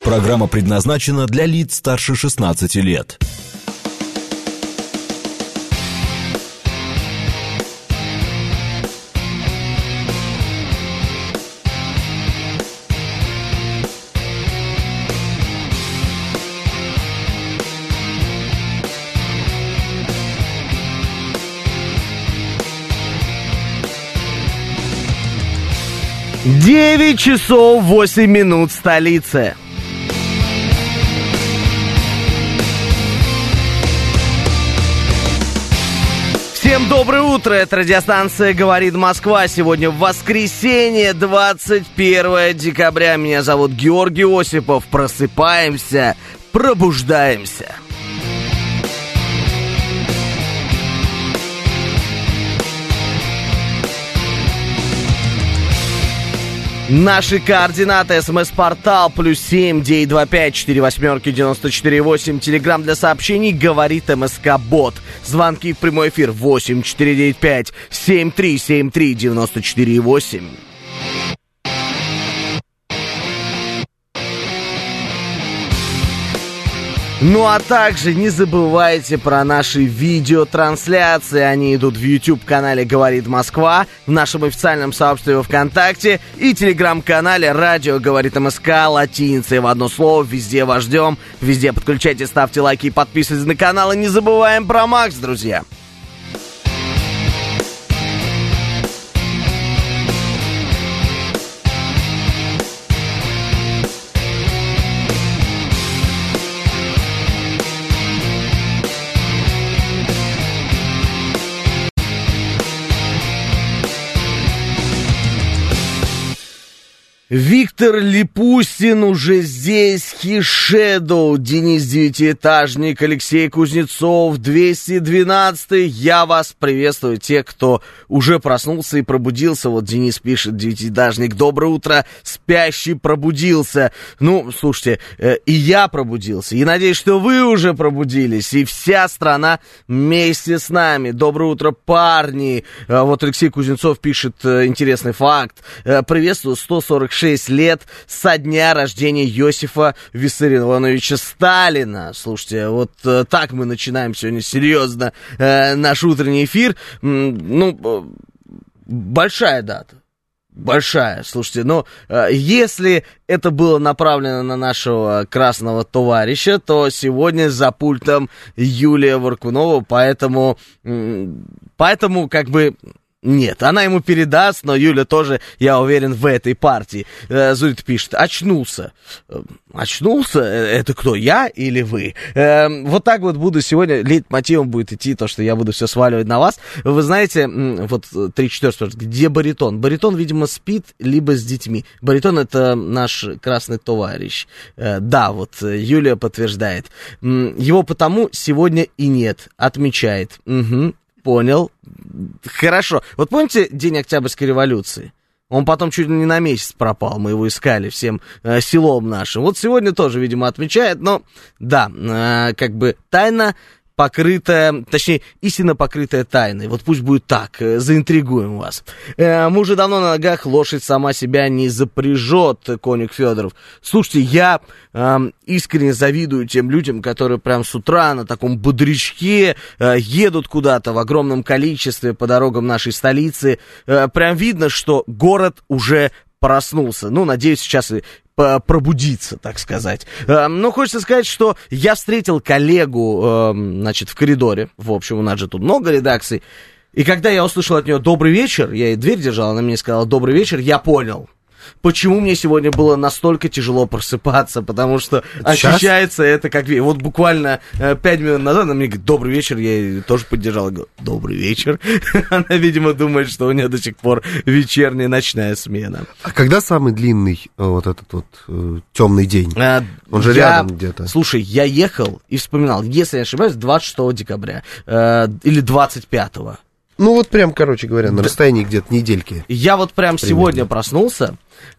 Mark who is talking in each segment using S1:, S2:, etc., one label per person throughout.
S1: Программа предназначена для лиц старше 16 лет.
S2: Девять часов 8 минут, столица. Всем доброе утро, это радиостанция «Говорит Москва». Сегодня воскресенье, 21 декабря. Меня зовут Георгий Осипов. Просыпаемся, пробуждаемся. Наши координаты: СМС-портал +7 925 48 94 8. Телеграм для сообщений «Говорит МСК-бот». Звонки в прямой эфир 8 495 7373 94 8. Ну а также не забывайте про наши видеотрансляции. Они идут в YouTube-канале «Говорит Москва», в нашем официальном сообществе ВКонтакте и телеграм-канале «Радио Говорит МСК» латиницей в одно слово. Везде вас ждем, везде подключайтесь, ставьте лайки и подписывайтесь на канал. И не забываем про Макс, друзья. Виктор Липустин уже здесь, Хишедоу, Денис Девятиэтажник, Алексей Кузнецов, 212-й. Я вас приветствую, те, кто уже проснулся и пробудился. Вот Денис пишет, Девятиэтажник: доброе утро, спящий пробудился. Ну, слушайте, и я пробудился, и надеюсь, что вы уже пробудились, и вся страна вместе с нами. Доброе утро, парни. Вот Алексей Кузнецов пишет интересный факт. Приветствую, 146 лет со дня рождения Иосифа Виссарионовича Сталина. Слушайте, вот так мы начинаем сегодня серьезно наш утренний эфир. Ну, большая дата. Большая, слушайте, но если это было направлено на нашего красного товарища, то сегодня за пультом Юлия Воркунова, поэтому как бы... Нет, она ему передаст, но Юля тоже, я уверен, в этой партии. Зурит пишет: очнулся. Очнулся? Это кто, я или вы? Вот так вот буду сегодня, лейтмотивом будет идти то, что я буду все сваливать на вас. Вы знаете, вот 3-4 спрашивают, где баритон? Баритон, видимо, спит, либо с детьми. Баритон — это наш красный товарищ. Да, вот Юлия подтверждает. Его потому сегодня и нет, отмечает. Угу. Понял. Хорошо. Вот помните день Октябрьской революции? Он потом чуть ли не на месяц пропал, мы его искали всем селом нашим. Вот сегодня тоже, видимо, отмечает, но да, как бы тайна покрытая, точнее, истинно покрытая тайной. Вот пусть будет так, заинтригуем вас. Мы уже давно на ногах, лошадь сама себя не запряжет, Коник Федоров. Слушайте, я искренне завидую тем людям, которые прям с утра на таком бодрячке едут куда-то в огромном количестве по дорогам нашей столицы. Прям видно, что город уже проснулся. Ну, надеюсь, сейчас и пробудиться, так сказать. Но хочется сказать, что я встретил коллегу, значит, в коридоре. В общем, у нас же тут много редакций. И когда я услышал от нее «добрый вечер», я ей дверь держал, она мне сказала «добрый вечер», я понял, почему мне сегодня было настолько тяжело просыпаться, потому что ощущается это как... Вот буквально 5 минут назад она мне говорит «добрый вечер», я ее тоже поддержал, я говорю «добрый вечер». Она, видимо, думает, что у нее до сих пор вечерняя, ночная смена.
S3: А когда самый длинный вот этот вот темный день? Он же рядом где-то.
S2: Слушай, я ехал и вспоминал, если я не ошибаюсь, 26 декабря или 25-го.
S3: Ну вот прям, короче говоря, на расстоянии где-то недельки.
S2: Я вот прям сегодня проснулся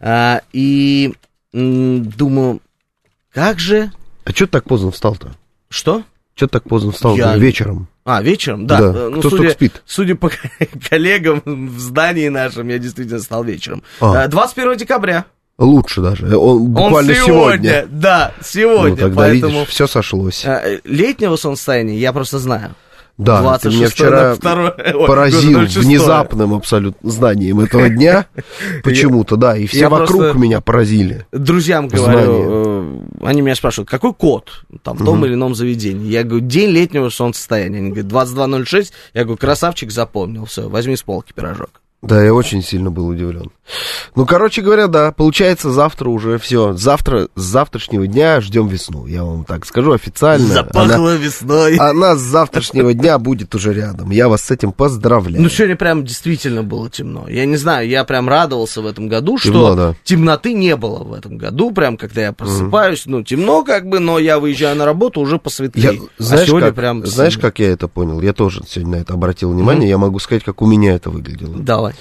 S2: и думаю, как же...
S3: А что ты так поздно встал-то?
S2: Что?
S3: Что ты так поздно встал? Вечером.
S2: Вечером, да.
S3: Ну, кто столько спит?
S2: Судя по коллегам в здании нашем, я действительно встал вечером. 21 декабря.
S3: Лучше даже. Он буквально сегодня.
S2: Да, сегодня.
S3: Ну, тогда, поэтому... видишь, все сошлось.
S2: Летнего солнцестояния я просто знаю.
S3: Да, ты меня вчера поразил внезапным абсолютно знанием этого дня. Почему-то, да. И все вокруг меня поразили.
S2: Друзьям говорю, они меня спрашивают, какой код там в том или ином заведении? Я говорю, день летнего солнцестояния. Они говорят, 22:06. Я говорю, красавчик, запомнил. Все, возьми с полки пирожок.
S3: Да, я очень сильно был удивлен. Ну, короче говоря, да, получается, завтра уже все. Завтра, с завтрашнего дня ждем весну. Я вам так скажу официально.
S2: Запахло весной.
S3: Она с завтрашнего дня будет уже рядом. Я вас с этим поздравляю.
S2: Ну, сегодня прям действительно было темно. Я не знаю, я прям радовался в этом году, что темноты не было в этом году. Прям, когда я просыпаюсь, ну, темно как бы, но я выезжаю на работу, уже посветлее.
S3: Знаешь, как я это понял? Я тоже сегодня на это обратил внимание. Я могу сказать, как у меня это выглядело.
S2: Давай.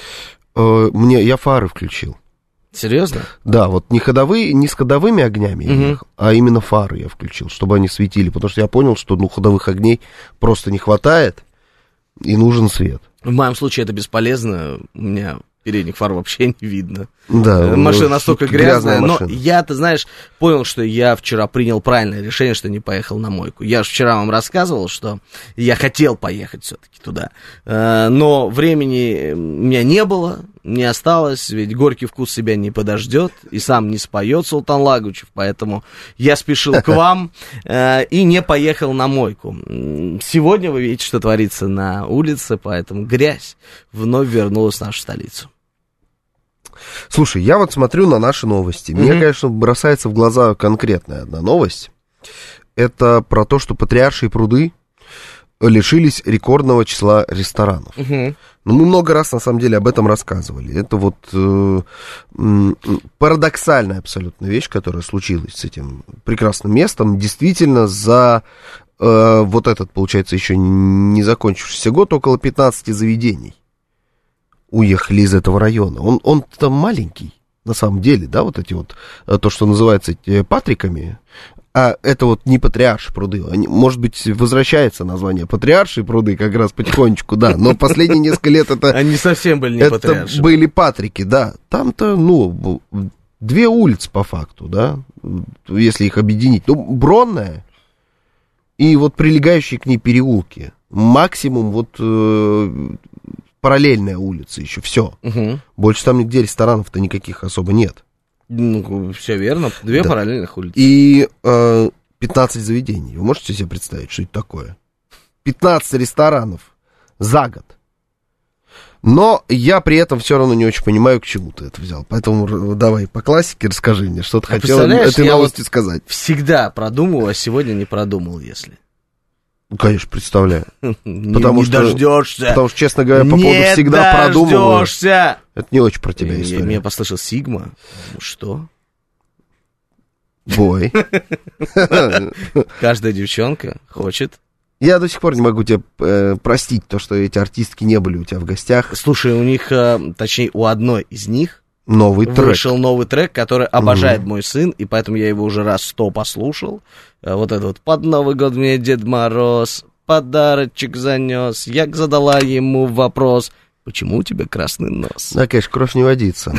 S3: Я фары включил.
S2: Серьезно?
S3: Да, вот не с ходовыми огнями я ехал, а именно фары я включил, чтобы они светили, потому что я понял, что ходовых огней просто не хватает, и нужен свет.
S2: В моем случае это бесполезно, у меня передних фар вообще не видно.
S3: Да,
S2: машина настолько грязная, но я, ты знаешь, понял, что я вчера принял правильное решение, что не поехал на мойку. Я же вчера вам рассказывал, что я хотел поехать все-таки туда, но времени у меня не было, не осталось, ведь горький вкус себя не подождет, и сам не споет Султан Лагучев, поэтому я спешил к вам и не поехал на мойку. Сегодня вы видите, что творится на улице, поэтому грязь вновь вернулась в нашу столицу.
S3: Слушай, я вот смотрю на наши новости. Мне, конечно, бросается в глаза конкретная одна новость. Это про то, что Патриаршие пруды лишились рекордного числа ресторанов. Ну, мы много раз, на самом деле, об этом рассказывали. Это вот парадоксальная абсолютно вещь, которая случилась с этим прекрасным местом. Действительно, за вот этот, получается, еще не закончившийся год около 15 заведений уехали из этого района. Он там маленький, на самом деле, да, вот эти вот, то, что называется Патриками, а это вот не Патриаршие пруды. Может быть, возвращается название Патриаршие пруды как раз потихонечку, да, но последние несколько лет это...
S2: Они совсем были не Патриаршие.
S3: Это были Патрики, да. Там-то, ну, 2 улицы по факту, да, если их объединить. Ну, Бронная и вот прилегающие к ней переулки. Максимум вот... параллельная улица еще, все. Больше там нигде ресторанов-то никаких особо нет.
S2: Ну, все верно, 2 параллельных улицы.
S3: И 15 заведений. Вы можете себе представить, что это такое? 15 ресторанов за год. Но я при этом все равно не очень понимаю, к чему ты это взял. Поэтому давай по классике расскажи мне, что ты хотел этой новости сказать.
S2: Всегда продумывал, а сегодня не продумал, если...
S3: Ну, конечно, представляю.
S2: Потому что дождешься.
S3: Потому что, честно говоря, по поводу всегда продумываю.
S2: Это
S3: не очень про тебя история.
S2: Мне послышал Сигма. Что?
S3: Бой.
S2: Каждая девчонка хочет.
S3: Я до сих пор не могу тебе простить то, что эти артистки не были у тебя в гостях.
S2: Слушай, у них, точнее, у одной из них
S3: вышел
S2: новый трек, который обожает мой сын, и поэтому я его уже раз 100 послушал. Вот это вот «Под Новый год мне Дед Мороз подарочек занес». Я задала ему вопрос: почему у тебя красный нос?
S3: Да, конечно, кровь не водится.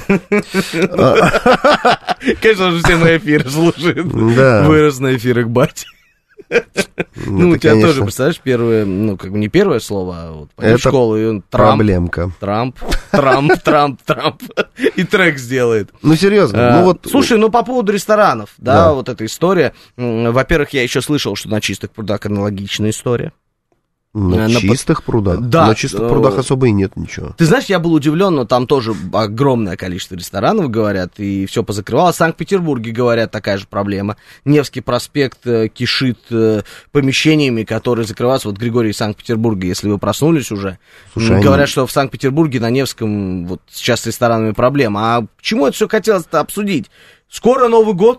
S2: Конечно же, все на эфир слушают. Вырос на эфирах бати. Ну, у тебя тоже, представляешь, первое, ну, как бы не первое слово, а вот пойдешь в школу, и он
S3: проблемка.
S2: Трамп. И трек сделает.
S3: Ну, серьезно. Ну, вот...
S2: Слушай, ну, по поводу ресторанов, да, вот эта история. Во-первых, я еще слышал, что на Чистых прудах аналогичная история.
S3: На Чистых прудах?
S2: Да.
S3: На Чистых прудах особо и нет ничего.
S2: Ты знаешь, я был удивлен, но там тоже огромное количество ресторанов, говорят, и все позакрывалось. В Санкт-Петербурге, говорят, такая же проблема. Невский проспект кишит помещениями, которые закрываются. Вот Григорий из Санкт-Петербурга, если вы проснулись уже. Слушай, говорят, что в Санкт-Петербурге на Невском вот сейчас с ресторанами проблема. А почему это все хотелось-то обсудить? Скоро Новый год.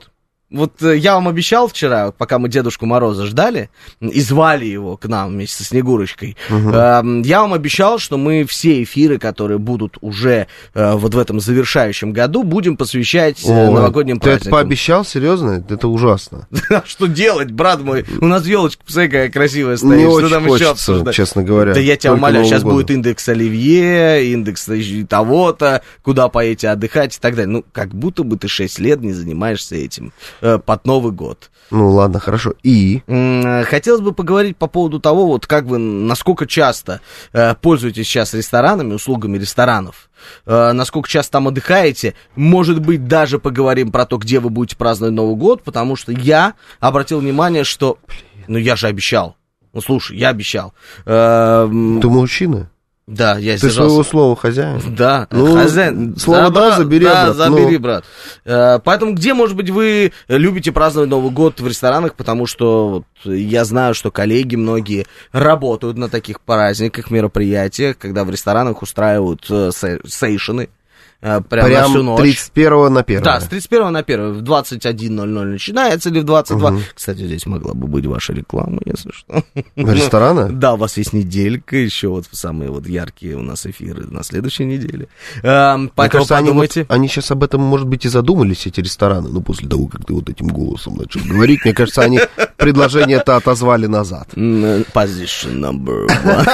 S2: Вот я вам обещал вчера, пока мы Дедушку Мороза ждали, и звали его к нам вместе со Снегурочкой, я вам обещал, что мы все эфиры, которые будут уже вот в этом завершающем году, будем посвящать новогодним праздникам.
S3: Ты это пообещал? Серьезно? Это ужасно.
S2: Что делать, брат мой? У нас елочка, посмотри, какая красивая стоит.
S3: Не
S2: что
S3: очень
S2: там
S3: хочется,
S2: еще обсуждать?
S3: честно говоря.
S2: Да я тебя
S3: Только
S2: умоляю, сейчас
S3: Нового
S2: будет
S3: года.
S2: индекс Оливье, индекс того-то, куда поедете отдыхать и так далее. Ну, как будто бы ты 6 лет не занимаешься этим под Новый год.
S3: Ну, ладно, хорошо. И?
S2: Хотелось бы поговорить по поводу того, вот как вы, насколько часто пользуетесь сейчас ресторанами, услугами ресторанов, насколько часто там отдыхаете. Может быть, даже поговорим про то, где вы будете праздновать Новый год, потому что я обратил внимание, что... Ну, я же обещал. Ну, слушай, я обещал.
S3: Ты мужчина?
S2: Да, я
S3: Ты
S2: сдержался.
S3: своего слова хозяин?
S2: Да,
S3: ну,
S2: хозяин.
S3: Слово да, забери,
S2: да,
S3: брат.
S2: забери, брат. Поэтому где, может быть, вы любите праздновать Новый год в ресторанах, потому что вот, я знаю, что коллеги многие работают на таких праздниках, мероприятиях, когда в ресторанах устраивают сейшены. Прям на всю ночь.
S3: 31 на 1.
S2: Да, с 31 на 1. В 21:00 начинается или в 22. Кстати, здесь могла бы быть ваша реклама, если что.
S3: Ресторана?
S2: Да, у вас есть неделька, еще вот самые вот яркие у нас эфиры на следующей неделе. Поэтому
S3: кажется,
S2: подумайте.
S3: Они сейчас об этом, может быть, и задумались, эти рестораны, но после того, как ты вот этим голосом начал говорить, мне кажется, они предложение-то отозвали назад.
S2: Position number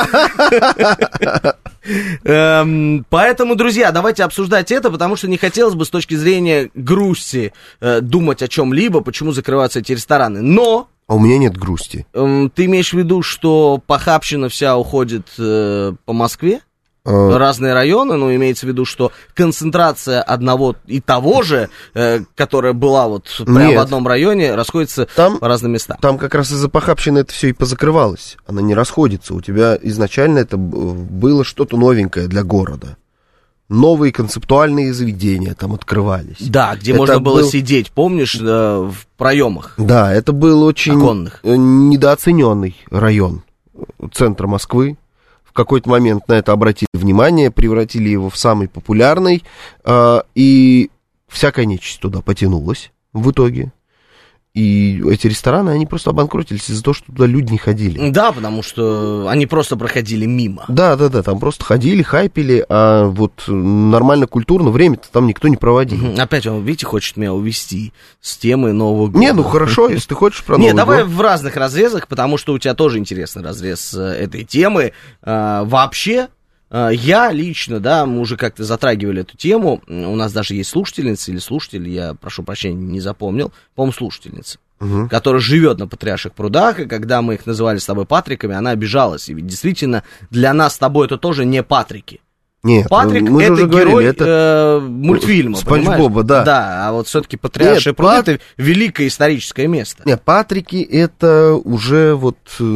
S2: one. Поэтому, друзья, давайте обсуждать это, потому что не хотелось бы с точки зрения грусти думать о чем-либо, почему закрываются эти рестораны. Но...
S3: А у меня нет грусти.
S2: Ты имеешь в виду, что похабщина вся уходит по Москве? Разные районы, но имеется в виду, что концентрация одного и того же, которая была вот прямо в одном районе, расходится по разным местам.
S3: Там как раз из-за похабщины это все и позакрывалось. Она не расходится. У тебя изначально это было что-то новенькое для города. Новые концептуальные заведения там открывались.
S2: Да, где это можно было сидеть, помнишь, в проемах.
S3: Да, это был очень
S2: оконных.
S3: Недооцененный район центра Москвы. В какой-то момент на это обратили внимание, превратили его в самый популярный, и всякая нечисть туда потянулась в итоге. И эти рестораны, они просто обанкротились из-за того, что туда люди не ходили.
S2: Да, потому что они просто проходили мимо.
S3: Да, там просто ходили, хайпили, а вот нормально, культурно время-то там никто не проводил.
S2: Опять он, видите, хочет меня увести с темы Нового года.
S3: Не, ну хорошо, если ты хочешь про Новый год.
S2: Не, давай в разных разрезах, потому что у тебя тоже интересный разрез этой темы. Вообще... Я лично, да, мы уже как-то затрагивали эту тему, у нас даже есть слушательница или слушатель, я, прошу прощения, не запомнил, по-моему, слушательница, которая живет на Патриарших прудах, и когда мы их называли с тобой Патриками, она обижалась, и ведь действительно для нас с тобой это тоже не Патрики.
S3: Нет,
S2: Патрик — это герой это мультфильма,
S3: Спанч
S2: понимаешь?
S3: Боба, да.
S2: Да, а вот все-таки Патриаршие пруды — это великое историческое место.
S3: Нет, Патрики — это уже вот...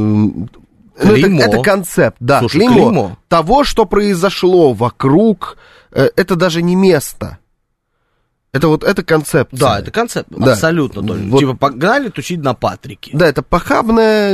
S3: это концепт, да.
S2: Слушай,
S3: клеймо того, что произошло вокруг, это даже не место. Это концепция.
S2: Да, это концепт, да. Абсолютно. Вот, типа, погнали тусить на Патрике.
S3: Да, это похабное,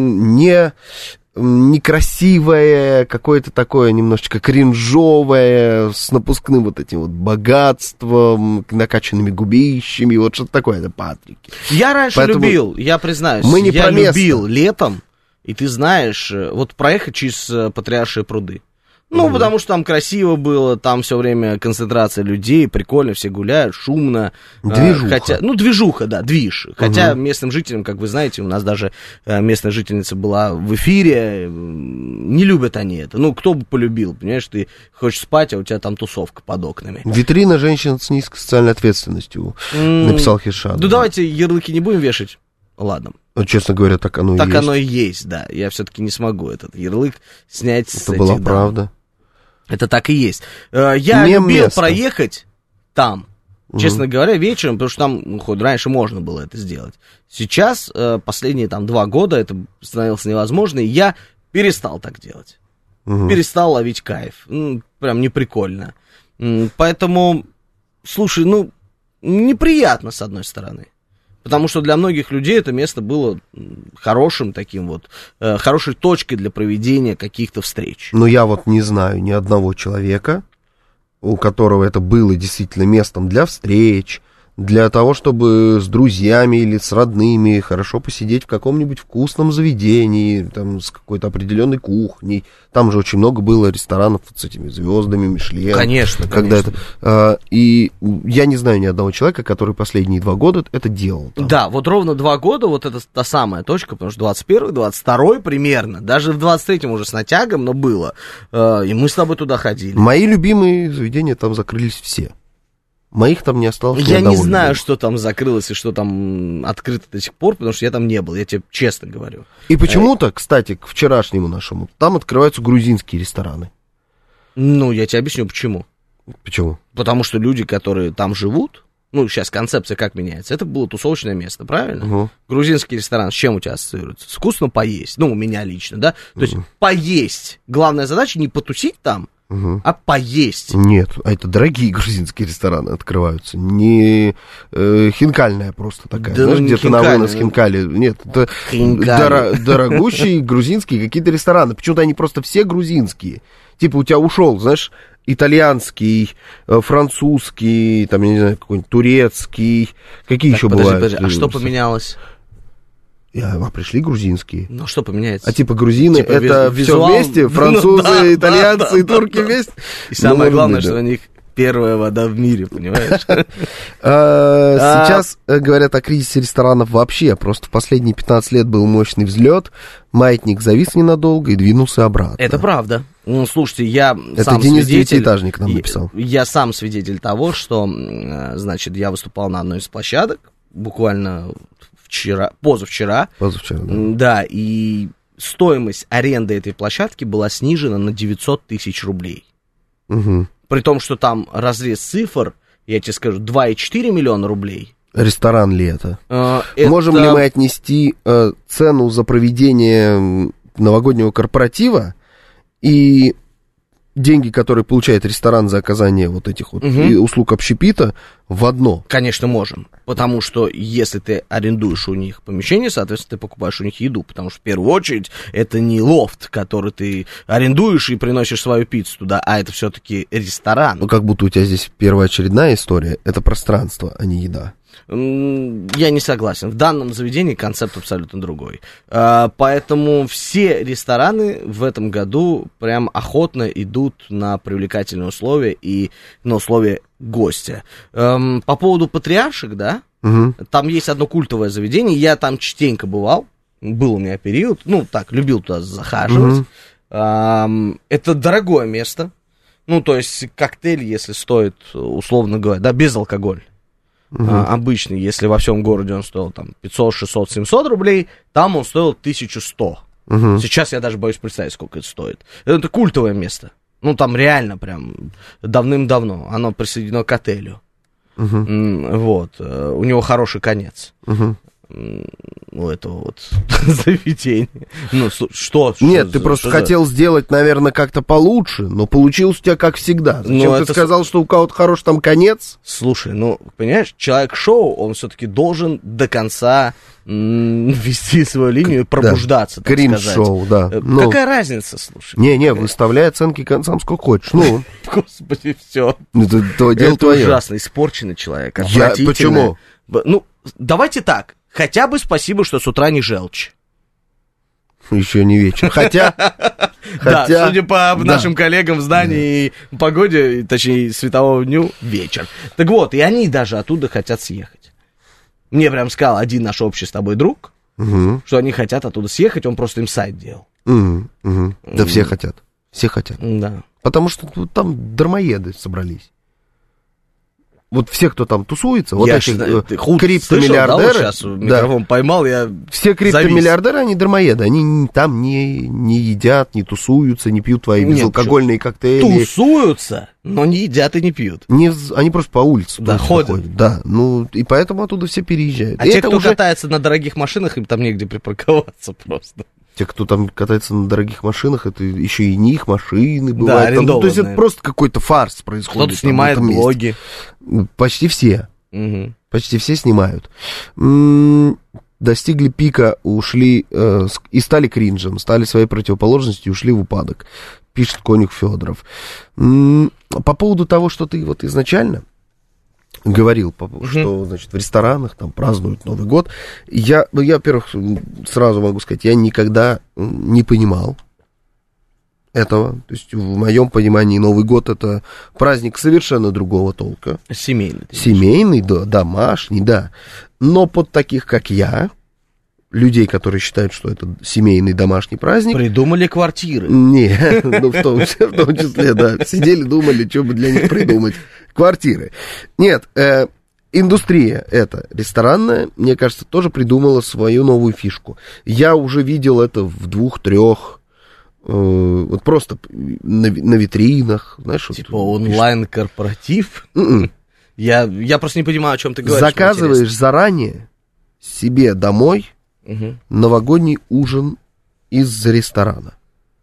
S3: некрасивое, какое-то такое немножечко кринжовое, с напускным вот этим вот богатством, накачанными губищами, вот что-то такое, это Патрики.
S2: Я раньше любил, я признаюсь, я любил летом. И ты знаешь, вот проехать через Патриаршие пруды. Ну, потому что там красиво было, там все время концентрация людей, прикольно, все гуляют, шумно.
S3: Движуха.
S2: Движуха, да, движ. Хотя местным жителям, как вы знаете, у нас даже местная жительница была в эфире, не любят они это. Ну, кто бы полюбил, понимаешь, ты хочешь спать, а у тебя там тусовка под окнами.
S3: Витрина женщин с низкой социальной ответственностью, написал Хершан.
S2: Ну, давайте ярлыки не будем вешать. Ладно.
S3: Честно говоря, так оно и есть.
S2: Так оно и есть, да. Я все-таки не смогу этот ярлык снять с этих
S3: дам. Это была правда.
S2: Это так и есть. Я любил проехать там, честно говоря, вечером, потому что там, хоть раньше можно было это сделать. Сейчас, последние 2 года, это становилось невозможно, и я перестал так делать. Перестал ловить кайф. Прям неприкольно. Поэтому, слушай, неприятно, с одной стороны. Потому что для многих людей это место было хорошим таким вот, хорошей точкой для проведения каких-то встреч.
S3: Но я вот не знаю ни одного человека, у которого это было действительно местом для встреч, для того, чтобы с друзьями или с родными хорошо посидеть в каком-нибудь вкусном заведении, там, с какой-то определенной кухней. Там же очень много было ресторанов с этими звездами, Мишлен.
S2: Конечно,
S3: когда
S2: конечно.
S3: И я не знаю ни одного человека, который последние 2 года это делал. Там.
S2: Да, вот ровно 2 года, вот это та самая точка, потому что 21-й, 22-й примерно, даже в 23-м уже с натягом, но было. И мы с тобой туда ходили.
S3: Мои любимые заведения там закрылись все. Моих там не осталось.
S2: Я не знаю, что там закрылось и что там открыто до сих пор, потому что я там не был, я тебе честно говорю.
S3: И почему-то, кстати, к вчерашнему нашему, там открываются грузинские рестораны.
S2: Ну, я тебе объясню, почему.
S3: Почему?
S2: Потому что люди, которые там живут, ну, сейчас концепция как меняется, это было тусовочное место, правильно?
S3: Угу.
S2: Грузинский ресторан с чем у тебя ассоциируется? Вкусно поесть, ну, у меня лично, да? То есть поесть. Главная задача не потусить там, а поесть.
S3: Нет, это дорогие грузинские рестораны открываются. Не хинкальная просто такая.
S2: Да,
S3: знаешь,
S2: ну,
S3: где-то на вынос хинкали. Нет, это дорогущие грузинские какие-то рестораны. Почему-то они просто все грузинские. Типа у тебя ушел, знаешь, итальянский, французский, там, я не знаю, какой-нибудь турецкий. Какие еще бывают?
S2: Подожди, а что поменялось?
S3: Пришли грузинские.
S2: Ну, что поменяется?
S3: А типа грузины,
S2: Типа
S3: это
S2: визуал...
S3: все вместе? Французы,
S2: да,
S3: итальянцы и турки
S2: да.
S3: вместе?
S2: И самое главное,
S3: быть,
S2: что у них первая вода в мире, понимаешь?
S3: Сейчас говорят о кризисе ресторанов вообще. Просто в последние 15 лет был мощный взлет. Маятник завис ненадолго и двинулся обратно.
S2: Это правда. Ну, слушайте, я
S3: это
S2: сам
S3: Денис
S2: свидетель...
S3: Девятиэтажник нам написал.
S2: Я сам свидетель того, что, значит, я выступал на одной из площадок, буквально позавчера.
S3: Позавчера, да.
S2: Да, и стоимость аренды этой площадки была снижена на 900 тысяч рублей.
S3: Угу.
S2: При том, что там разрез цифр, я тебе скажу, 2,4 миллиона рублей.
S3: Ресторан ли это? Можем ли мы отнести цену за проведение новогоднего корпоратива и деньги, которые получает ресторан за оказание вот этих вот услуг общепита, в одно?
S2: Конечно, можем. Потому что если ты арендуешь у них помещение, соответственно, ты покупаешь у них еду. Потому что в первую очередь это не лофт, который ты арендуешь и приносишь свою пиццу туда, а это все-таки ресторан.
S3: Ну, как будто у тебя здесь первоочередная история. Это пространство, а не еда.
S2: Я не согласен. В данном заведении концепт абсолютно другой. Поэтому все рестораны в этом году прям охотно идут на привлекательные условия и на условия гостя. По поводу патриарших, да, там есть одно культовое заведение, я там частенько бывал, был у меня период, ну так, любил туда захаживать. Это дорогое место, ну то есть коктейль, если стоит, условно говоря, да, без алкоголя. Обычный, если во всем городе он стоил там 500, 600, 700 рублей, там он стоил 1100. Сейчас я даже боюсь представить, сколько это стоит. Это культовое место. Ну, там реально прям давным-давно. Оно присоединено к отелю. Вот. У него хороший конец. У этого вот заведения. Ну, что?
S3: Нет, ты просто хотел сделать, наверное, как-то получше, но получилось у тебя как всегда. Зачем ты сказал, что у кого-то хороший там конец?
S2: Слушай, ну, понимаешь, человек-шоу, он все-таки должен до конца вести свою линию и пробуждаться, так сказать.
S3: Кринж-шоу, да.
S2: Какая разница, слушай?
S3: Не, выставляй оценки концам сколько хочешь. Ну,
S2: господи, все.
S3: Это
S2: ужасно, испорченный человек, отвратительный.
S3: Почему?
S2: Ну, давайте так. Хотя бы спасибо, что с утра не желчь.
S3: Еще не вечер. Хотя...
S2: Да, судя по нашим коллегам в здании и погоде, точнее, световому дню, вечер. Так вот, и они даже оттуда хотят съехать. Мне прям сказал один наш общий с тобой друг, что они хотят оттуда съехать, он просто им сайт делал.
S3: Да все хотят. Все хотят.
S2: Да.
S3: Потому что там дармоеды собрались. Вот все, кто там тусуется, вот эти криптомиллиардеры,
S2: сейчас микрофон поймал,
S3: все криптомиллиардеры, они дармоеды, они там не едят, не тусуются, не пьют твои безалкогольные коктейли.
S2: Тусуются, но не едят и не пьют.
S3: Они просто по улице
S2: ходят.
S3: Да, ну и поэтому оттуда все переезжают.
S2: А те, кто катается на дорогих машинах, им там негде припарковаться просто.
S3: Те, кто там катается на дорогих машинах, это еще и не их машины бывают.
S2: Да, арендованные.
S3: То есть это просто какой-то фарс происходит.
S2: Кто-то снимает блоги.
S3: Почти все. Почти все снимают. Достигли пика, ушли и стали кринжем, стали своей противоположностью и ушли в упадок. Пишет Конюх Федоров. По поводу того, что ты вот изначально говорил, что, значит, в ресторанах там празднуют Новый год. Я, во-первых, сразу могу сказать, я никогда не понимал этого. То есть, в моем понимании, Новый год — это праздник совершенно другого толка.
S2: Семейный.
S3: Семейный, да, домашний, да. Но под таких, как я, людей, которые считают, что это семейный домашний праздник...
S2: Придумали квартиры.
S3: Не, ну в том числе, да. Сидели, думали, что бы для них придумать. Квартиры. Нет, индустрия эта ресторанная, мне кажется, тоже придумала свою новую фишку. Я уже видел это в 2-3, вот просто на витринах, знаешь.
S2: Типа онлайн-корпоратив? Я просто не понимаю, о чем ты говоришь.
S3: Заказываешь заранее себе домой новогодний ужин из ресторана.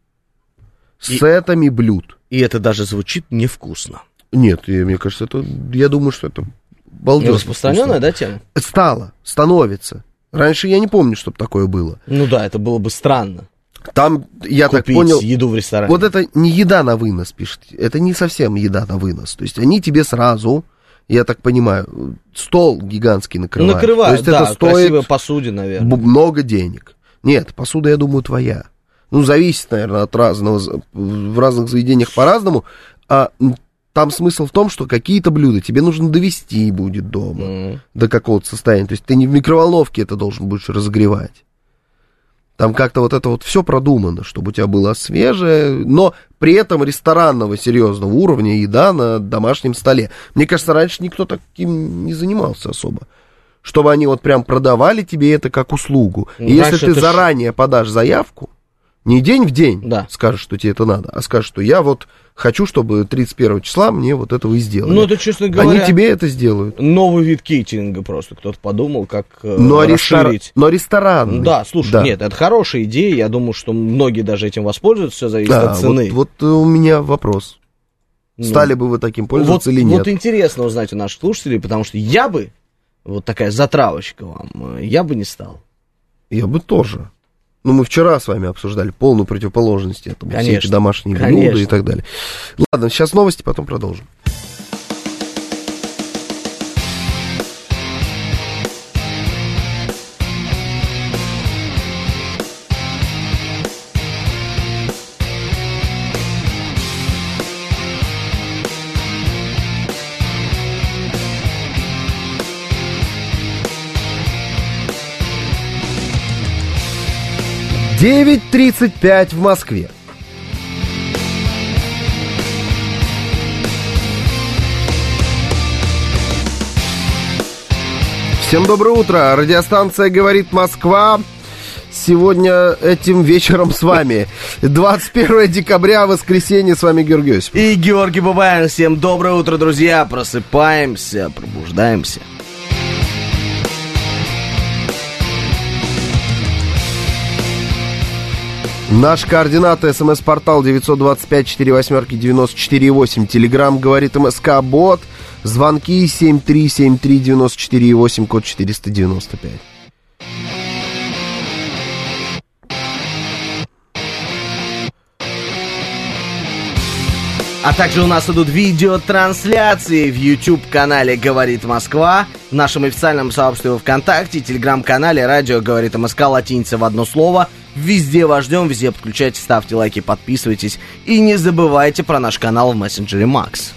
S3: С сетами блюд.
S2: И это даже звучит невкусно.
S3: Нет, мне кажется, я думаю, что это балдёж.
S2: Распространенная, да, тема?
S3: Становится. Раньше я не помню, чтобы такое было.
S2: Ну да, это было бы странно.
S3: Там, я
S2: купить
S3: так понял,
S2: еду в ресторане.
S3: Вот это не еда на вынос, пишет. Это не совсем еда на вынос. То есть они тебе сразу, я так понимаю, стол гигантский накрывают.
S2: Накрывают,
S3: то есть
S2: да,
S3: это стоит
S2: красивая посуде, наверное.
S3: Много денег. Нет, посуда, я думаю, твоя. Ну, зависит, наверное, от разного. В разных заведениях по-разному. А там смысл в том, что какие-то блюда тебе нужно довести будет дома до какого-то состояния. То есть ты не в микроволновке это должен будешь разогревать. Там как-то вот это вот все продумано, чтобы у тебя было свежее, но при этом ресторанного серьезного уровня еда на домашнем столе. Мне кажется, раньше никто таким не занимался особо. Чтобы они вот прям продавали тебе это как услугу. И если ты заранее подашь заявку, не день в день скажешь, что тебе это надо, а скажешь, что я вот хочу, чтобы 31 числа мне вот этого и сделали.
S2: Ну, это, честно говоря,
S3: они тебе это сделают.
S2: Новый вид кейтеринга просто. Кто-то подумал, как
S3: расширить. Но ресторанный.
S2: Да, слушай, нет, это хорошая идея. Я думаю, что многие даже этим воспользуются. Все зависит от цены.
S3: Вот у меня вопрос. Стали бы вы таким пользоваться или нет?
S2: Вот интересно узнать у наших слушателей, потому что я бы, вот такая затравочка вам, я бы не стал.
S3: Я бы тоже. Ну, мы вчера с вами обсуждали полную противоположность этому.
S2: Конечно,
S3: все эти домашние блюда и так далее. Ладно, сейчас новости, потом продолжим. Девять 35 в Москве. Всем доброе утро. Радиостанция «Говорит Москва». Сегодня этим вечером с вами. 21 декабря, воскресенье, с вами Георгий Осипов.
S2: И Георгий Бабаян. Всем доброе утро, друзья. Просыпаемся, пробуждаемся.
S3: Наш координат, смс-портал 925-48-94-8. Телеграм «Говорит МСК» бот. Звонки 7373-94-8, код 495.
S2: А также у нас идут видеотрансляции в YouTube-канале «Говорит Москва», в нашем официальном сообществе во ВКонтакте, телеграм-канале «Радио Говорит МСК», латиница в одно слово. Везде вас ждем, везде подключайтесь, ставьте лайки, подписывайтесь. И не забывайте про наш канал в мессенджере Макс.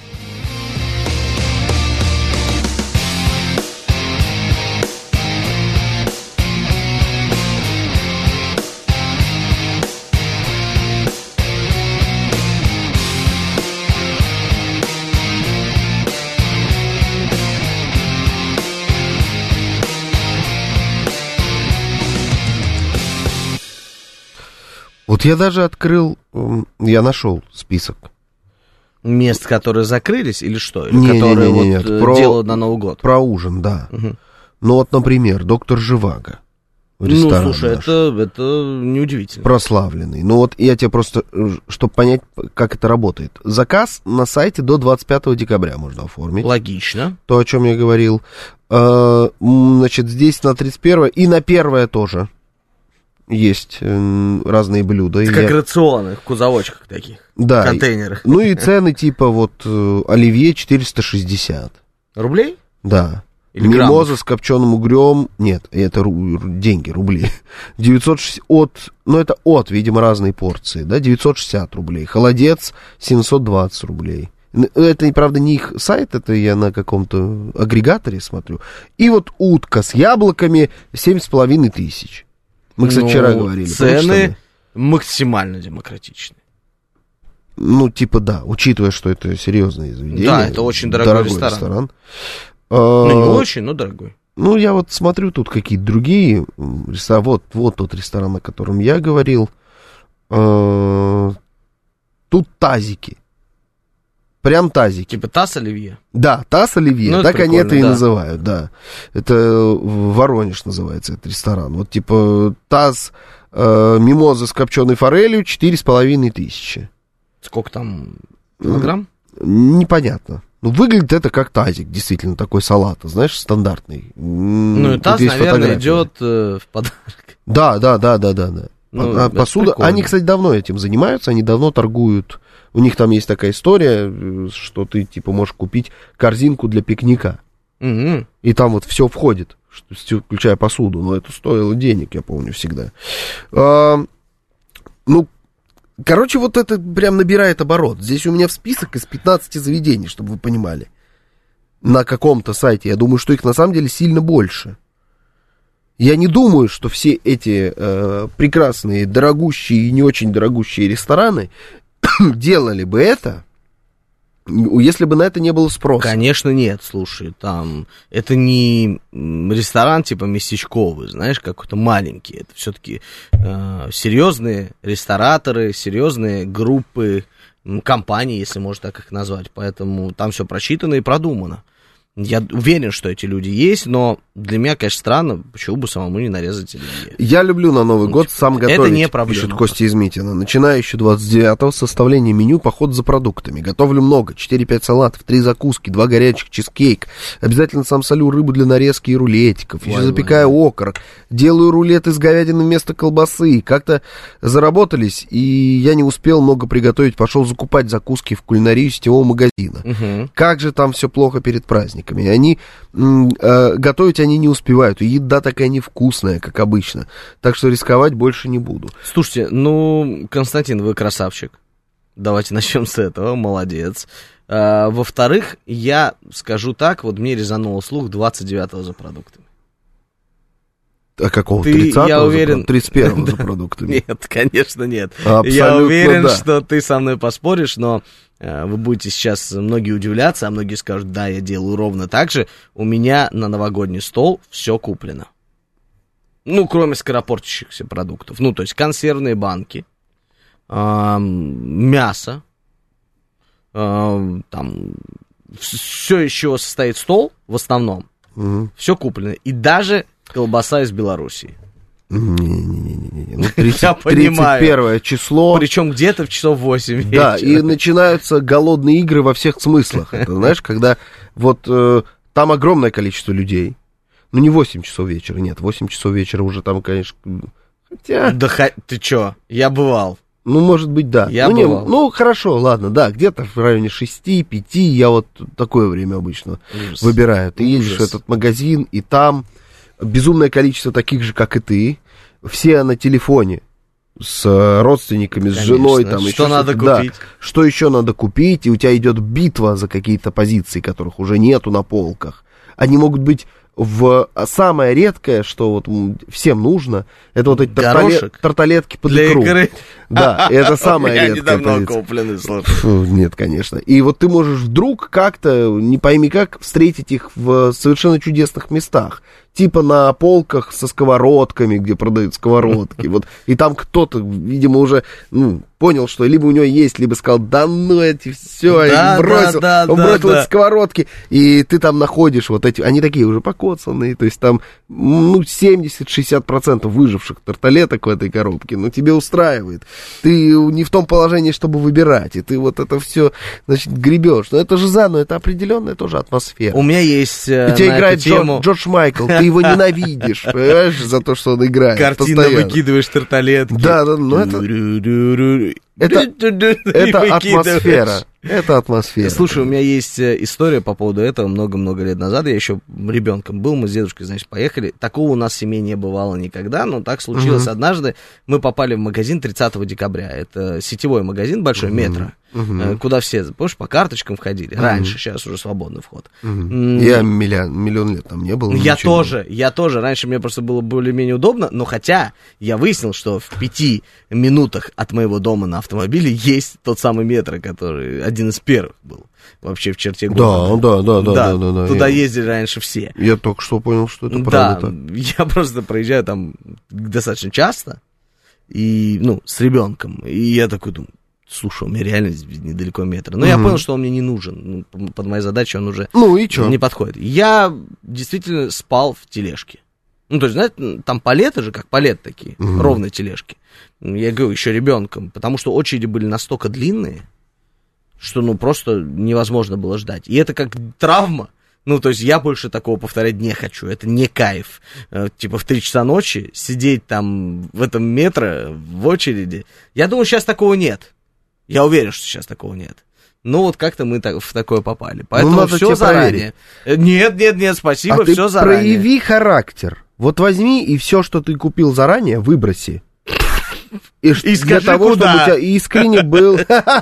S3: Вот я даже я нашел список.
S2: Мест, которые закрылись, или что? Или которые делают на Новый год?
S3: Про ужин, да. Угу. Ну вот, например, доктор Живаго.
S2: Ну, слушай, это неудивительно.
S3: Прославленный. Ну вот я тебе просто, чтобы понять, как это работает. Заказ на сайте до 25 декабря можно оформить.
S2: Логично.
S3: То, о чем я говорил. Значит, здесь на 31 и на 1 тоже. Есть разные блюда.
S2: Это как рационы в кузовочках таких,
S3: да,
S2: контейнерах.
S3: Ну и цены типа вот оливье 460.
S2: Рублей?
S3: Да.
S2: Или
S3: Мимоза
S2: граммов?
S3: с копченым угрем, нет, это деньги, рубли. 960 это видимо, разные порции, да, 960 рублей. Холодец 720 рублей. Это, правда, не их сайт, это я на каком-то агрегаторе смотрю. И вот утка с яблоками 7,5 тысяч. Мы, кстати, вчера говорили.
S2: Цены максимально демократичные.
S3: Ну, типа, да, учитывая, что это серьезное заведение.
S2: Да, это очень дорогой ресторан. Ну, не очень, но дорогой.
S3: Ну, я вот смотрю тут какие-то другие рестораны. Вот тот ресторан, о котором я говорил. Тут тазики. Прям тазики.
S2: Типа таз оливье?
S3: Да, таз оливье.
S2: Ну,
S3: так они это и
S2: да.
S3: называют, да. Это Воронеж называется этот ресторан. Вот типа таз мимоза с копченой форелью 4,5 тысячи.
S2: Сколько там килограмм?
S3: Непонятно. Ну, выглядит это как тазик, действительно, такой салат, знаешь, стандартный.
S2: Ну, и таз, наверное, идет в подарок.
S3: Да.
S2: Ну,
S3: посуда. Они, кстати, давно этим занимаются, они давно торгуют. У них там есть такая история, что ты, типа, можешь купить корзинку для пикника.
S2: Угу.
S3: И там вот все входит, включая посуду. Но это стоило денег, я помню, всегда. Ну, короче, вот это прям набирает оборот. Здесь у меня в список из 15 заведений, чтобы вы понимали. На каком-то сайте. Я думаю, что их на самом деле сильно больше. Я не думаю, что все эти прекрасные, дорогущие и не очень дорогущие рестораны делали бы это, если бы на это не было спроса.
S2: Конечно, нет, слушай, там, это не ресторан типа местечковый, знаешь, какой-то маленький, это все-таки серьезные рестораторы, серьезные группы, компании, если можно так их назвать, поэтому там все просчитано и продумано. Я уверен, что эти люди есть, но для меня, конечно, странно, почему бы самому не нарезать оливье.
S3: Я люблю на Новый год сам готовить,
S2: это не проблема,
S3: пишет Костя из Митина. Начиная еще 29-го, составление меню, поход за продуктами. Готовлю много, 4-5 салатов, 3 закуски, 2 горячих чизкейк. Обязательно сам солю рыбу для нарезки и рулетиков. Еще запекаю окорок. Делаю рулет из говядины вместо колбасы. Как-то заработались, и я не успел много приготовить. Пошел закупать закуски в кулинарию сетевого магазина.
S2: Угу.
S3: Как же там все плохо перед праздниками. Они готовить они не успевают. И еда такая невкусная, как обычно. Так что рисковать больше не буду.
S2: Слушайте, ну, Константин, вы красавчик. Давайте начнем с этого. Молодец. Во-вторых, я скажу так, вот мне резануло слух 29-го за продуктами.
S3: А какого? 30-го?
S2: Я уверен...
S3: 31-го за продуктами?
S2: Нет, конечно, нет.
S3: Абсолютно,
S2: я уверен,
S3: да.
S2: что ты со мной поспоришь, но вы будете сейчас многие удивляться, а многие скажут, да, я делаю ровно так же. У меня на новогодний стол все куплено. Ну, кроме скоропортящихся продуктов. Ну, то есть консервные банки, мясо, там, все, из чего состоит стол, в основном, все куплено. И даже колбаса из Белоруссии.
S3: Не-не-не. Ну,
S2: Я понимаю.
S3: 31 число.
S2: Причем где-то в часов 8 вечера.
S3: Да, и начинаются голодные игры во всех смыслах. Это, знаешь, когда вот там огромное количество людей. Ну, не 8 часов вечера, нет. 8 часов вечера уже там, конечно... Хотя...
S2: Да ты чё? Я бывал.
S3: Ну, может быть, да.
S2: Я бывал.
S3: Ну, хорошо, ладно, да, где-то в районе 6-5, я вот такое время обычно выбираю. Ты едешь в этот магазин, и там безумное количество таких же, как и ты. Все на телефоне с родственниками, с женой. Там,
S2: что надо купить?
S3: Да, что еще надо купить, и у тебя идет битва за какие-то позиции, которых уже нету на полках. Они могут быть самое редкое, что вот всем нужно, это вот эти тарталетки под икру. Да, это самое редкое.
S2: Они давно куплены, слушай.
S3: Нет, конечно. И вот ты можешь вдруг как-то, не пойми как, встретить их в совершенно чудесных местах. Типа на полках со сковородками, где продают сковородки. Вот. И там кто-то, видимо, уже понял, что либо у него есть, либо сказал, да ну эти все,
S2: да,
S3: и бросил.
S2: Да,
S3: он бросил эти сковородки. И ты там находишь вот эти, они такие уже покоцанные, то есть там 70-60% выживших тарталеток в этой коробке. Ну, тебе устраивает. Ты не в том положении, чтобы выбирать. И ты вот это все, значит, гребешь. Но это же это определенная тоже атмосфера.
S2: У меня есть
S3: и тебе играет Джордж Майкл. Ты его ненавидишь, понимаешь, за то, что он играет.
S2: Картинно выкидываешь тарталетки.
S3: Да, ну это... Это атмосфера. Это атмосфера.
S2: Слушай, у меня есть история по поводу этого много-много лет назад. Я еще ребенком был, мы с дедушкой, значит, поехали. Такого у нас в семье не бывало никогда, но так случилось однажды. Мы попали в магазин 30 декабря. Это сетевой магазин, большой, Метро, куда все, помнишь, по карточкам входили. Раньше, сейчас уже свободный вход.
S3: Я миллион лет там не был.
S2: Я тоже. Раньше мне просто было более-менее удобно, но хотя я выяснил, что в 5 минутах от моего дома на автомобиле есть тот самый Метро, который один из первых был вообще в черте города.
S3: Да.
S2: Туда ездили раньше все.
S3: Я только что понял, что это правда.
S2: Да, я просто проезжаю там достаточно часто, и, с ребенком, и я такой думаю, слушай, у меня реально недалеко Метро. Но я понял, что он мне не нужен. Под моей задачей он уже не подходит. Я действительно спал в тележке. То есть, знаете, там палеты же, как палеты такие, ровные тележки. Я говорю, еще ребенком, потому что очереди были настолько длинные, что, просто невозможно было ждать. И это как травма. То есть я больше такого повторять не хочу. Это не кайф. Типа в 3 часа ночи сидеть там в этом Метро в очереди. Я думаю, сейчас такого нет. Я уверен, что сейчас такого нет. Как-то мы в такое попали. Поэтому все заранее. Нет, спасибо, все заранее.
S3: Прояви характер. Вот возьми и все, что ты купил заранее, выброси. И
S2: скажи,
S3: для того,
S2: куда?
S3: чтобы у тебя искренне был...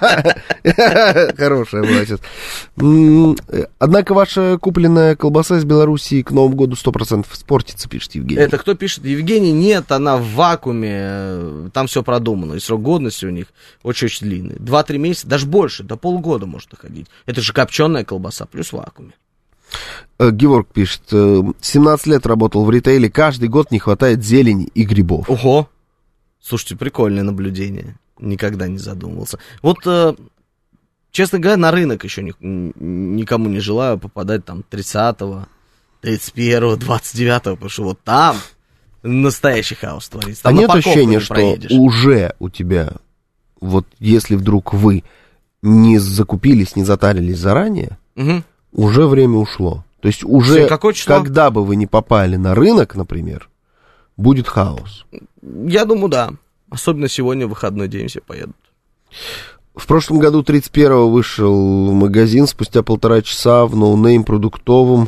S3: Хорошая была сейчас. Однако ваша купленная колбаса из Белоруссии к Новому году 100% испортится, пишет Евгений.
S2: Это кто пишет? Евгений, нет, она в вакууме, там все продумано, и срок годности у них очень-очень длинный. 2-3 месяца, даже больше, до полгода может доходить. Это же копченая колбаса, плюс в вакууме.
S3: Георг пишет, 17 лет работал в ритейле, каждый год не хватает зелени и грибов.
S2: Ого! Слушайте, прикольное наблюдение. Никогда не задумывался. Честно говоря, на рынок еще никому не желаю попадать там 30-го, 31-го, 29-го, потому что вот там настоящий хаос творится. Там
S3: нет ощущения, что уже у тебя, вот если вдруг вы не закупились, не затарились заранее, уже время ушло. То есть уже, когда бы вы не попали на рынок, например, будет хаос.
S2: Я думаю, да. Особенно сегодня, в выходной день, все поедут.
S3: В прошлом году 31-го вышел магазин, спустя 1,5 часа в ноунейм продуктовом.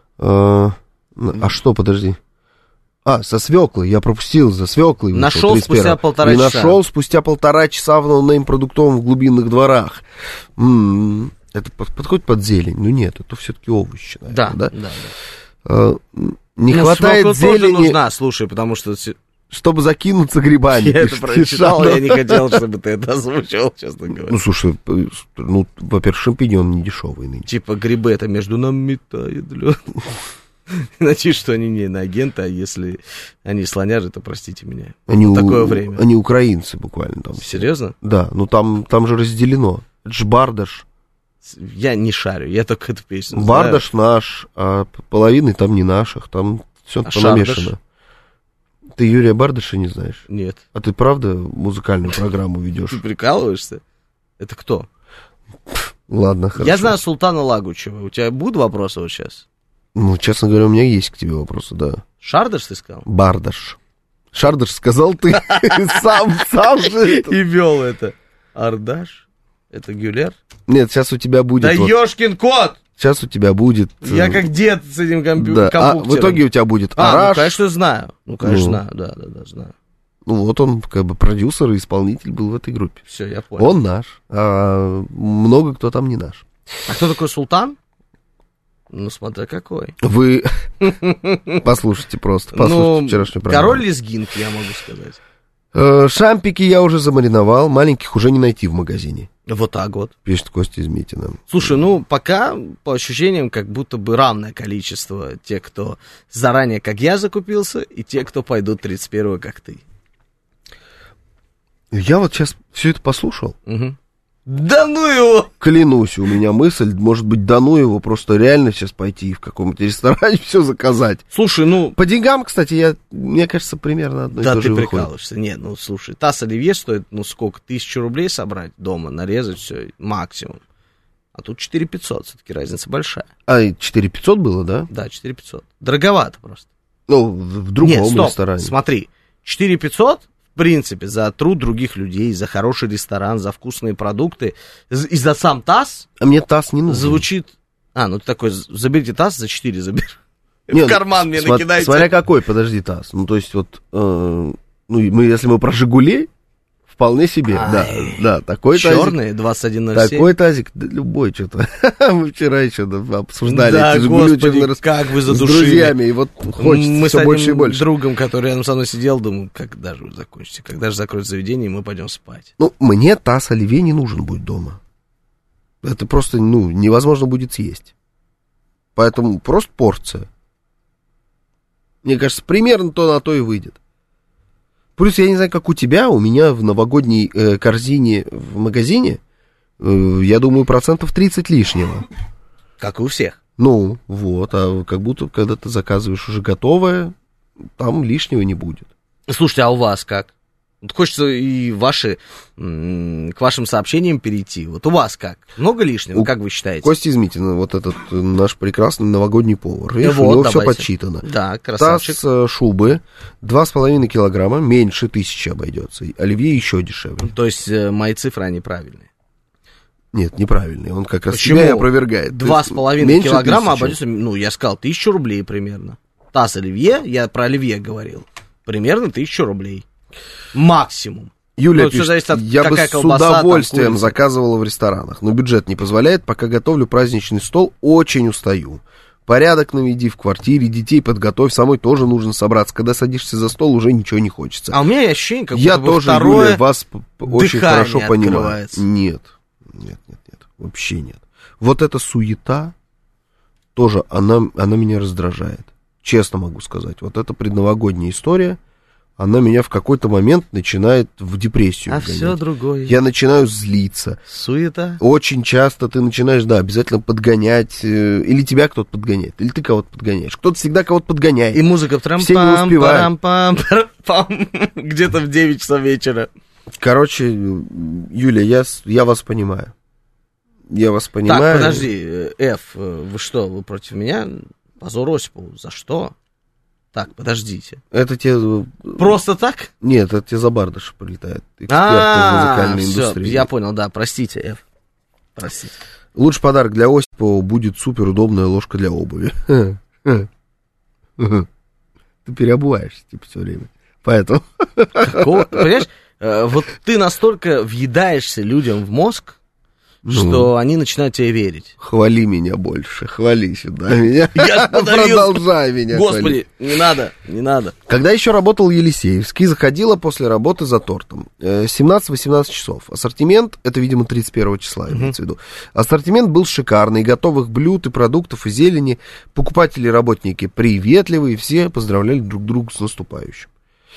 S3: Подожди. Со свеклой, я пропустил, за свеклой.
S2: Нашел спустя 1,5 часа.
S3: И нашел спустя 1,5 часа в ноунейм продуктовом в глубинных дворах. Это подходит под зелень? Нет, это все-таки овощи, наверное, да? Не хватает зелени.
S2: Тоже нужна, слушай, потому что...
S3: Чтобы закинуться грибами.
S2: Я это прочитал, я не хотел, чтобы ты это озвучил, честно говоря.
S3: Слушай, во-первых, шампиньон не дешевый нынче.
S2: Типа грибы это между нами тает лед. Надеюсь, что они не иноагенты, а если они слоняжи, то простите меня. Такое время.
S3: Они украинцы буквально там.
S2: Серьезно?
S3: Да, там же разделено. Это же бардаш.
S2: Я не шарю, я только эту песню знаю.
S3: Бардаш наш, а половины там не наших, там все понамешано. Ты Юрия Бардаша не знаешь?
S2: Нет.
S3: А ты правда музыкальную программу ведешь?
S2: Ты прикалываешься? Это кто?
S3: Ладно, хорошо.
S2: Я знаю Султана Лагучева. У тебя будут вопросы вот сейчас?
S3: Честно говоря, у меня есть к тебе вопросы, да.
S2: Шардаш ты сказал?
S3: Бардаш. Шардаш сказал ты сам же.
S2: И вел это. Ардаш? Это Гюлер?
S3: Нет, сейчас у тебя будет...
S2: Да ёшкин кот!
S3: Сейчас у тебя будет...
S2: Я как дед с этим компьютером.
S3: В итоге у тебя будет Араш.
S2: Конечно, знаю. Знаю. Да, знаю.
S3: Вот он как бы продюсер и исполнитель был в этой группе.
S2: Все, я понял.
S3: Он наш, а много кто там не наш.
S2: А кто такой Султан? Смотря какой.
S3: Вы послушайте вчерашнюю программу.
S2: Король лезгинки, я могу сказать.
S3: Шампики я уже замариновал, маленьких уже не найти в магазине.
S2: Вот так вот.
S3: Пишет Костя из Митина.
S2: Слушай, пока, по ощущениям, как будто бы равное количество тех, кто заранее, как я, закупился, и те, кто пойдут 31-го, как ты.
S3: Я вот сейчас все это послушал.
S2: Угу. Да ну его!
S3: Клянусь, у меня мысль, может быть, да ну его, просто реально сейчас пойти в каком-то ресторане все заказать.
S2: Слушай,
S3: по деньгам, кстати, мне кажется, примерно одно и то же выходит. Да, ты прикалываешься.
S2: Нет, слушай, таз оливье стоит, сколько, 1000 рублей собрать дома, нарезать все, максимум. А тут 4500, все-таки разница большая.
S3: А 4500 было, да?
S2: Да, 4500. Дороговато просто.
S3: В другом ресторане.
S2: Смотри, 4500 принципе, за труд других людей, за хороший ресторан, за вкусные продукты, и за сам ТАСС...
S3: А мне ТАСС не нужен.
S2: Звучит... ну ты такой, заберите ТАСС, за 4 забери.
S3: Нет,
S2: в карман мне накидайте.
S3: Смотря какой, подожди, ТАСС. Ну, то есть, вот, если мы про «Жигули», вполне себе, да, такой тазик.
S2: Черный, 2107.
S3: Такой тазик, да, любой что-то. Мы вчера еще обсуждали эти
S2: «Жигули», как вы задушили.
S3: С друзьями, и вот хочется все больше и больше.
S2: Мы с другом, который рядом со мной сидел, думаю, когда же вы закончите, когда же закроют заведение, и мы пойдем спать.
S3: Ну, мне ТАСС оливье не нужен будет дома. Это просто, невозможно будет съесть. Поэтому просто порция. Мне кажется, примерно то на то и выйдет. Плюс, я не знаю, как у тебя, у меня в новогодней корзине в магазине, я думаю, 30% лишнего.
S2: Как и у всех.
S3: Ну, вот, а как будто, когда ты заказываешь уже готовое, там лишнего не будет.
S2: Слушайте, а у вас как? Вот хочется и к вашим сообщениям перейти. Вот у вас как? Много лишнего, как вы считаете?
S3: Костя Измитин, вот этот наш прекрасный новогодний повар. Видишь,
S2: вот,
S3: у него
S2: давайте.
S3: все подсчитано.
S2: Да, красавчик.
S3: ТАСС шубы 2,5 килограмма, меньше 1000 обойдется. Оливье еще дешевле.
S2: То есть мои цифры, они правильные?
S3: Нет, неправильный. Он как раз
S2: Почему?
S3: себя и опровергает.
S2: 2,5 килограмма обойдется, я сказал, 1000 рублей примерно. ТАСС оливье, я про оливье говорил, примерно 1000 рублей. Максимум.
S3: Юлия пишет, я бы с удовольствием заказывала в ресторанах, но бюджет не позволяет, пока готовлю праздничный стол, очень устаю. Порядок наведи в квартире, детей подготовь, самой тоже нужно собраться. Когда садишься за стол, уже ничего не хочется.
S2: А у меня ощущение, как
S3: я
S2: будто
S3: тоже, Юлия, вас очень хорошо понимаю.
S2: Открывается.
S3: Нет, вообще нет. Вот эта суета тоже, она меня раздражает. Честно могу сказать. Вот эта предновогодняя история, она меня в какой-то момент начинает в депрессию гонять.
S2: Все другое.
S3: Я начинаю злиться.
S2: Суета.
S3: Очень часто ты начинаешь, обязательно подгонять. Или тебя кто-то подгоняет, или ты кого-то подгоняешь. Кто-то всегда кого-то подгоняет.
S2: И музыка
S3: все не успевают.
S2: Где-то в 9 часов вечера.
S3: Короче, Юля, я вас понимаю. Я вас понимаю.
S2: Так, подожди, вы что, вы против меня? Позор Осипову. За что? Так, подождите.
S3: Это тебе...
S2: Просто так?
S3: Нет, это тебе за бардыш прилетает. Эксперты в музыкальной индустрии.
S2: Я понял, да, простите, Простите.
S3: Лучший подарок для Осипова будет суперудобная ложка для обуви. Ты переобуваешься, все время. Поэтому...
S2: Понимаешь, вот ты настолько въедаешься людям в мозг, что они начинают тебе верить.
S3: Хвали меня больше, хвали сюда меня.
S2: Я
S3: продолжай меня
S2: Господи, хвалить. Не надо.
S3: Когда еще работал Елисеевский, заходила после работы за тортом. 17-18 часов. Ассортимент, это, видимо, 31 числа, имеется в виду. Ассортимент был шикарный, готовых блюд и продуктов, и зелени. Покупатели и работники приветливые, все поздравляли друг друга с наступающим.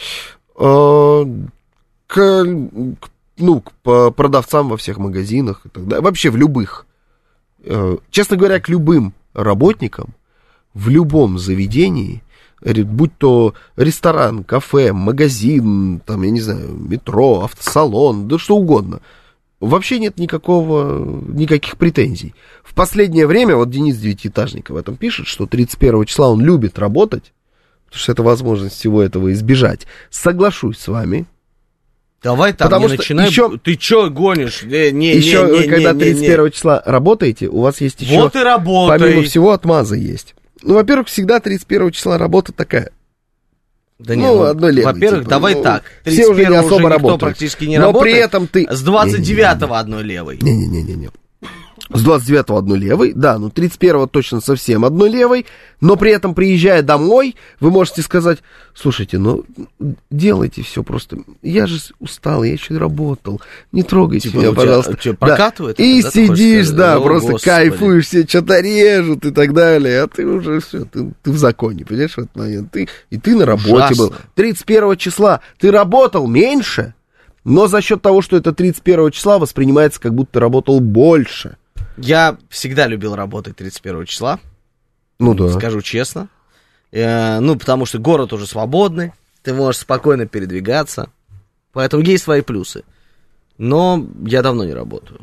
S3: К продавцам во всех магазинах и так далее, вообще в любых. Честно говоря, к любым работникам в любом заведении, будь то ресторан, кафе, магазин, там, я не знаю, метро, автосалон, да что угодно, вообще нет никаких претензий. В последнее время, вот Денис Девятиэтажник об этом пишет, что 31 числа он любит работать, потому что это возможность всего этого избежать. Соглашусь с вами.
S2: Давай там,
S3: потому
S2: не
S3: что
S2: начинай.
S3: Еще,
S2: ты чё гонишь?
S3: Еще, когда 31 числа работаете, у вас есть еще...
S2: Вот и работай.
S3: Помимо всего, отмаза есть. Во-первых, всегда 31 числа работа такая.
S2: Да нет,
S3: одно лето.
S2: Во-первых, давай так.
S3: Все уже не особо
S2: никто
S3: работают.
S2: Практически не
S3: но
S2: работает.
S3: При этом ты...
S2: С 29-го одной левой.
S3: Не-не-не. С 29-го одной левой, да, 31-го точно совсем одной левой, но при этом, приезжая домой, вы можете сказать: слушайте, делайте все просто, я же устал, я еще работал, не трогайте меня, пожалуйста.
S2: Что, прокатывает?
S3: Да. И сидишь, просто Господи. Кайфуешь, все что-то режут и так далее, а ты уже все, ты в законе, понимаешь, в этот момент, и ты на работе
S2: Ужасно.
S3: был. 31 числа ты работал меньше, но за счет того, что это 31 числа, воспринимается, как будто ты работал больше.
S2: Я всегда любил работать 31 числа.
S3: Да.
S2: Скажу честно. Потому что город уже свободный, ты можешь спокойно передвигаться. Поэтому есть свои плюсы. Но я давно не работаю.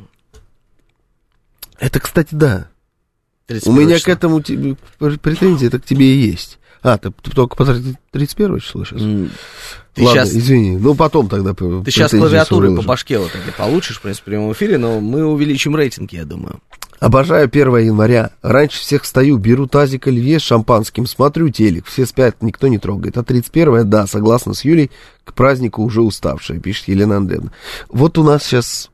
S3: Это, кстати, да. У меня числа. К этому претензии, это к тебе и есть. Ты только по 31 число сейчас?
S2: Ты
S3: Ладно,
S2: сейчас,
S3: извини, потом тогда...
S2: Ты сейчас клавиатурой по башке вот этой получишь, в принципе, в прямом эфире, но мы увеличим рейтинг, я думаю.
S3: Обожаю 1 января. Раньше всех встаю, беру тазик оливье с шампанским, смотрю телек, все спят, никто не трогает. А 31-е, да, согласна с Юлей, к празднику уже уставшая, пишет Елена Андреевна. Вот у нас сейчас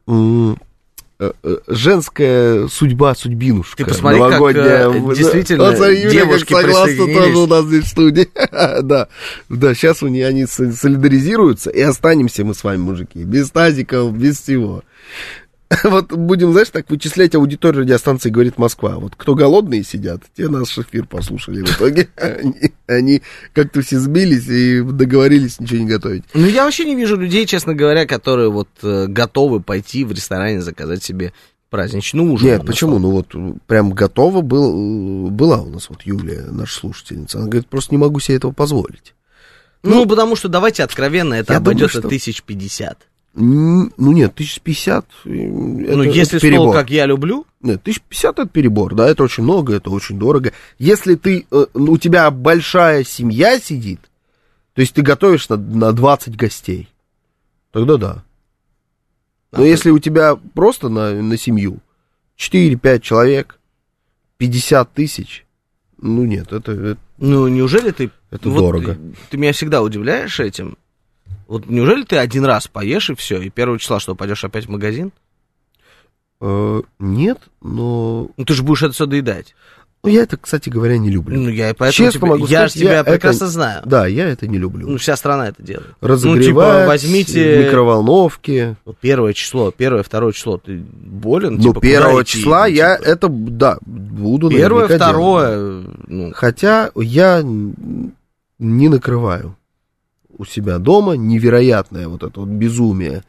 S3: женская судьбинушка.
S2: Ты посмотри, новогодняя, как действительно девушки
S3: согласна тоже у нас здесь в студии. Да, сейчас они солидаризируются, и останемся мы с вами, мужики, без тазиков, без всего. Вот будем, знаешь, так вычислять аудиторию радиостанции «Говорит Москва». Вот кто голодные сидят, те наш эфир послушали. В итоге они как-то все сбились и договорились ничего не готовить.
S2: Я вообще не вижу людей, честно говоря, которые вот готовы пойти в ресторане заказать себе праздничный ужин.
S3: Нет, почему? Прям готова была у нас вот Юлия, наша слушательница. Она говорит, просто не могу себе этого позволить.
S2: Потому что, давайте откровенно, это обойдется 1050.
S3: Нет, 1050...
S2: если стол, как я люблю...
S3: Нет, 1050 это перебор, да, это очень много, это очень дорого. Если у тебя большая семья сидит, то есть ты готовишь на 20 гостей, тогда да. Но если у тебя просто на семью 4-5 человек, 50 тысяч, нет, это...
S2: неужели ты...
S3: Это дорого.
S2: Ты меня всегда удивляешь этим. Вот неужели ты один раз поешь и все, и 1 числа что, пойдешь опять в магазин?
S3: Нет, но...
S2: Ты же будешь это все доедать.
S3: Я это, кстати говоря, не люблю.
S2: Честно могу сказать, я тебя прекрасно знаю.
S3: Да, я это не люблю.
S2: Вся страна это делает.
S3: Разогревать,
S2: возьмите...
S3: микроволновки.
S2: 1 число, 1-2 число, ты болен?
S3: 1 числа я это, да, буду
S2: 1-2...
S3: Хотя я не накрываю у себя дома, невероятное вот это вот безумие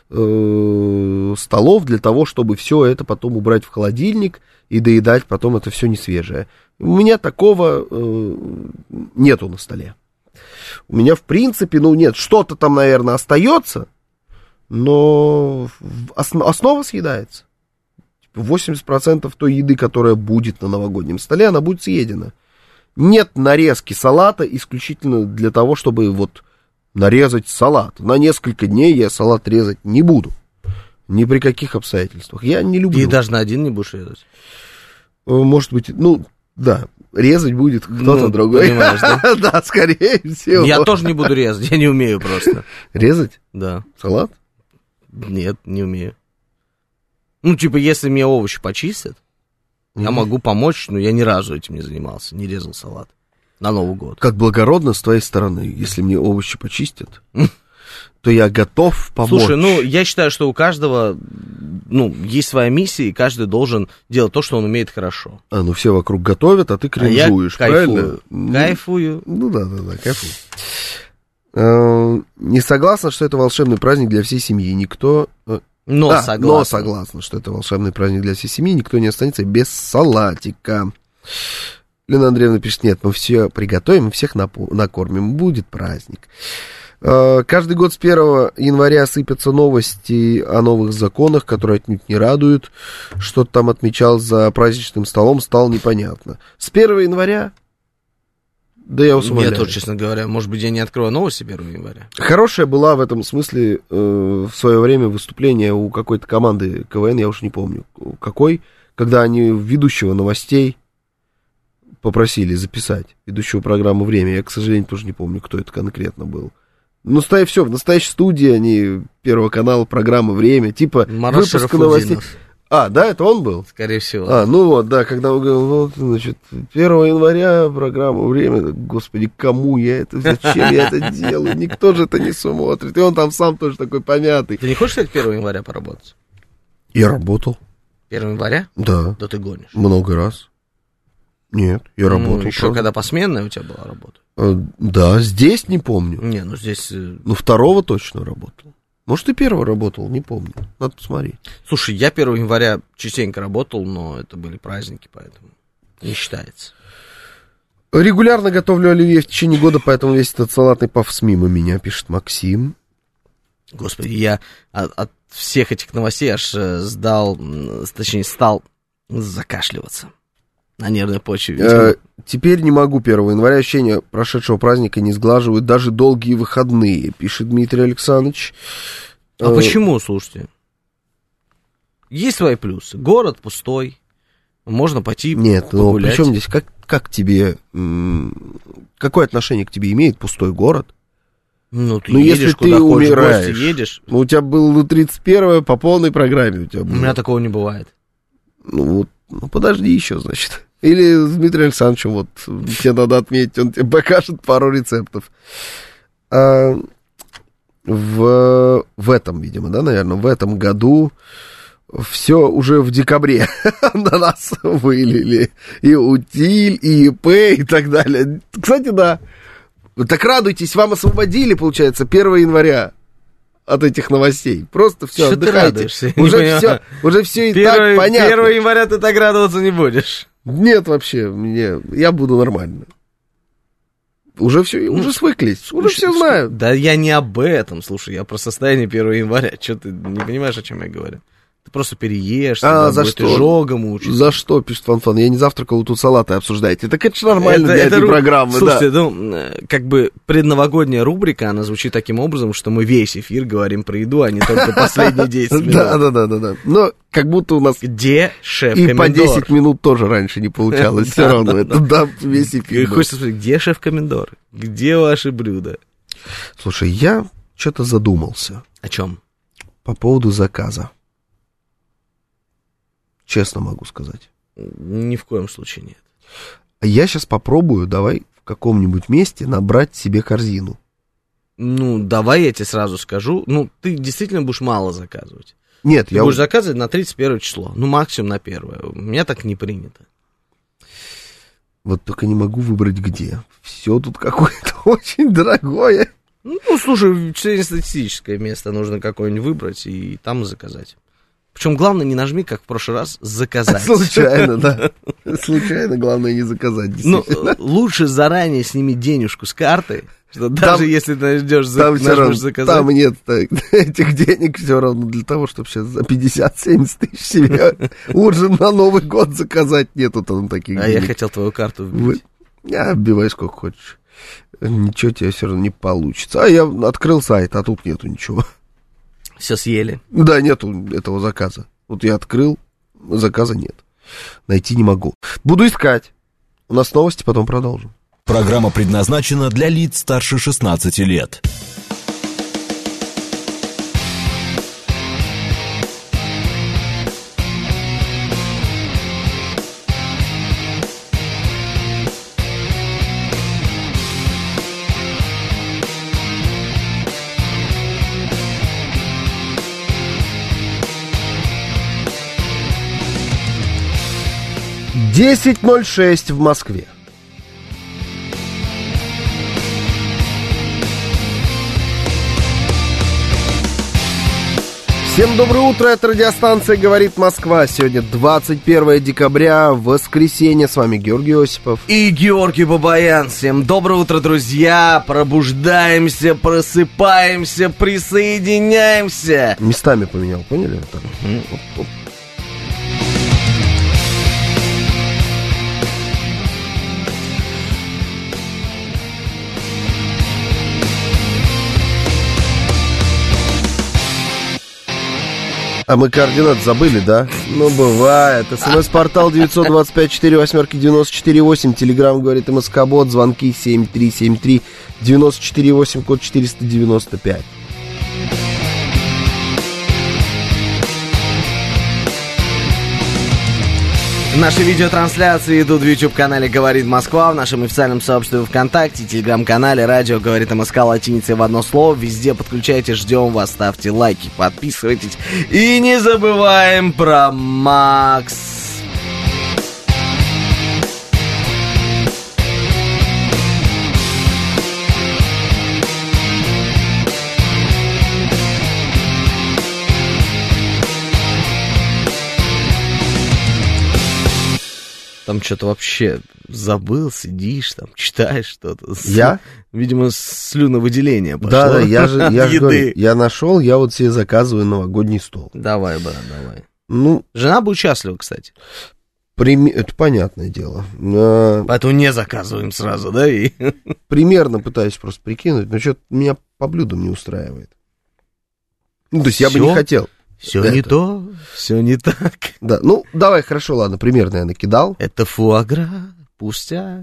S3: столов для того, чтобы все это потом убрать в холодильник и доедать потом это все не свежее. У меня такого нету на столе. У меня, в принципе, нет, что-то там, наверное, остается, но основа съедается. 80% той еды, которая будет на новогоднем столе, она будет съедена. Нет нарезки салата исключительно для того, чтобы нарезать салат. На несколько дней я салат резать не буду. Ни при каких обстоятельствах. Я не люблю.
S2: И даже на один не будешь резать?
S3: Может быть, да. Резать будет кто-то другой.
S2: Понимаешь, да?
S3: Да, скорее всего.
S2: Я тоже не буду резать, я не умею просто.
S3: Резать?
S2: Да.
S3: Салат?
S2: Нет, не умею. Если мне овощи почистят, я могу помочь, но я ни разу этим не занимался, не резал салат. На Новый год.
S3: Как благородно с твоей стороны, если мне овощи почистят, то я готов помочь.
S2: Слушай, я считаю, что у каждого, есть своя миссия, и каждый должен делать то, что он умеет хорошо.
S3: Все вокруг готовят, а ты кринжуешь, правильно?
S2: Кайфую.
S3: Да, кайфую. Не согласна, что это волшебный праздник для всей семьи. Никто... Но согласна, что это волшебный праздник для всей семьи. Никто не останется без салатика. Лена Андреевна пишет, нет, мы все приготовим, мы всех накормим, будет праздник. Каждый год с 1 января сыпятся новости о новых законах, которые отнюдь не радуют. Что-то там отмечал за праздничным столом, стало непонятно. С 1 января? Да я вас умоляю.
S2: Я тоже, честно говоря, может быть, я не открою новости 1 января.
S3: Хорошая была в этом смысле в свое время выступление у какой-то команды КВН, я уж не помню какой, когда они ведущего новостей попросили записать, ведущего программы «Время». Я, к сожалению, тоже не помню, кто это конкретно был. Все, в настоящей студии они Первого канала, программа «Время», типа
S2: Марат
S3: выпуска новостей. Да, это он был?
S2: Скорее всего.
S3: Когда он говорил, 1 января программа «Время», господи, кому я это, зачем я это делаю, никто же это не смотрит, и он там сам тоже такой помятый.
S2: Ты не хочешь, кстати, 1 января поработать?
S3: Я работал.
S2: 1 января?
S3: Да.
S2: Да ты гонишь.
S3: Много раз. Нет, я работал.
S2: Еще когда посменная у тебя была работа?
S3: Да, здесь не помню.
S2: Здесь...
S3: 2 точно работал. Может, и 1 работал, не помню. Надо посмотреть.
S2: Слушай, я 1 января частенько работал, но это были праздники, поэтому не считается.
S3: Регулярно готовлю оливье в течение года, поэтому весь этот салатный пафос мимо меня, пишет Максим.
S2: Господи, я от всех этих новостей аж стал закашливаться. На нервной почве.
S3: Теперь не могу 1 января. Ощущения прошедшего праздника не сглаживают даже долгие выходные, пишет Дмитрий Александрович.
S2: А почему, слушайте? Есть свои плюсы. Город пустой. Можно пойти
S3: Нет,
S2: погулять.
S3: Причем здесь, как тебе... Какое отношение к тебе имеет пустой город?
S2: Ну, ты едешь,
S3: если
S2: куда
S3: ты
S2: хочешь,
S3: умираешь,
S2: в гости едешь.
S3: У тебя было 31-е по полной программе. У
S2: меня такого не бывает.
S3: Подожди еще, значит. Или с Дмитрием Александровичем, вот, тебе надо отметить, он тебе покажет пару рецептов. В этом, видимо, да, наверное, в этом году все уже в декабре на нас вылили. И утиль, и ИП, и так далее. Кстати, да. Так радуйтесь, вам освободили, получается, 1 января от этих новостей. Просто все,
S2: что
S3: отдыхайте.
S2: Ты
S3: Уже все и так понятно.
S2: 1 января ты так радоваться не будешь.
S3: Нет, вообще, я буду нормально. Уже все, уже свыклись, уже все знают.
S2: Да я не об этом, слушай, я про состояние 1 января. Что ты не понимаешь, о чем я говорю? Ты просто переешь,
S3: за что?
S2: изжогом учишься.
S3: За что, пишет Фанфан? Я не завтракал, тут салаты обсуждаете. Так это же нормально для этой программы,
S2: слушайте, да. Как бы предновогодняя рубрика, она звучит таким образом, что мы весь эфир говорим про еду, а не только последние 10 минут.
S3: Да. Но как будто у нас...
S2: Где шеф-комендор?
S3: И по 10 минут тоже раньше не получалось все равно. Это весь эфир.
S2: Хочется спросить, где шеф-комендор? Где ваши блюда?
S3: Слушай, я что-то задумался.
S2: О чем?
S3: По поводу заказа. Честно могу сказать.
S2: Ни в коем случае нет.
S3: Я сейчас попробую, давай в каком-нибудь месте набрать себе корзину.
S2: Ну, давай я тебе сразу скажу. Ну, ты действительно будешь мало заказывать.
S3: Нет,
S2: ты будешь заказывать на 31 число. Ну, максимум на 1. У меня так не принято.
S3: Вот только не могу выбрать где. Все тут какое-то очень дорогое.
S2: Ну, слушай, среднестатистическое место нужно какое-нибудь выбрать и там заказать. Причем главное, не нажми, как в прошлый раз, заказать.
S3: Случайно, да. Случайно, главное не заказать.
S2: Ну, лучше заранее сними денежку с карты, что даже если ты найдешь, нажмешь заказать.
S3: Там нет этих денег все равно для того, чтобы сейчас за 50-70 тысяч себе ужин на Новый год заказать. Нету там таких денег.
S2: А я хотел твою карту вбить.
S3: Я вбивай сколько хочешь. Ничего тебе все равно не получится. А я открыл сайт, а тут нету ничего.
S2: Все съели.
S3: Да, нету этого заказа. Вот я открыл, заказа нет. Найти не могу. Буду искать. У нас новости, потом продолжим.
S1: Программа предназначена для лиц старше 16 лет.
S3: Десять 10:06 в Москве. Всем доброе утро, это радиостанция «Говорит Москва». Сегодня 21 декабря, воскресенье. С вами Георгий Осипов.
S2: И Георгий Бабаян. Всем доброе утро, друзья. Пробуждаемся, просыпаемся, присоединяемся.
S3: Местами поменял, поняли? А мы координаты забыли, да? Ну, бывает. СМС-портал 925-48-94-8. Телеграм говорит МСК-бот. Звонки 7373-94-8, код 495.
S2: Наши видеотрансляции идут в YouTube-канале «Говорит Москва», в нашем официальном сообществе ВКонтакте, телеграм-канале «Радио говорит МСК» латиницей в одно слово. Везде подключайте, ждем вас, ставьте лайки, подписывайтесь. И не забываем про Макс. Там что-то вообще забыл, сидишь, там, читаешь что-то.
S3: Я?
S2: Видимо, слюновыделение пошло.
S3: Да, я же говорю, я нашел, я вот себе заказываю новогодний стол.
S2: Давай, брат, давай.
S3: Ну,
S2: жена будет счастлива, кстати.
S3: Это понятное дело.
S2: Поэтому не заказываем сразу, да? И...
S3: Примерно пытаюсь просто прикинуть, но что-то меня по блюдам не устраивает. Ну, то есть я бы не хотел.
S2: Все не то, все не так.
S3: Да, ну, давай, хорошо, ладно, примерно я накидал.
S2: Это фуагра, пустяк.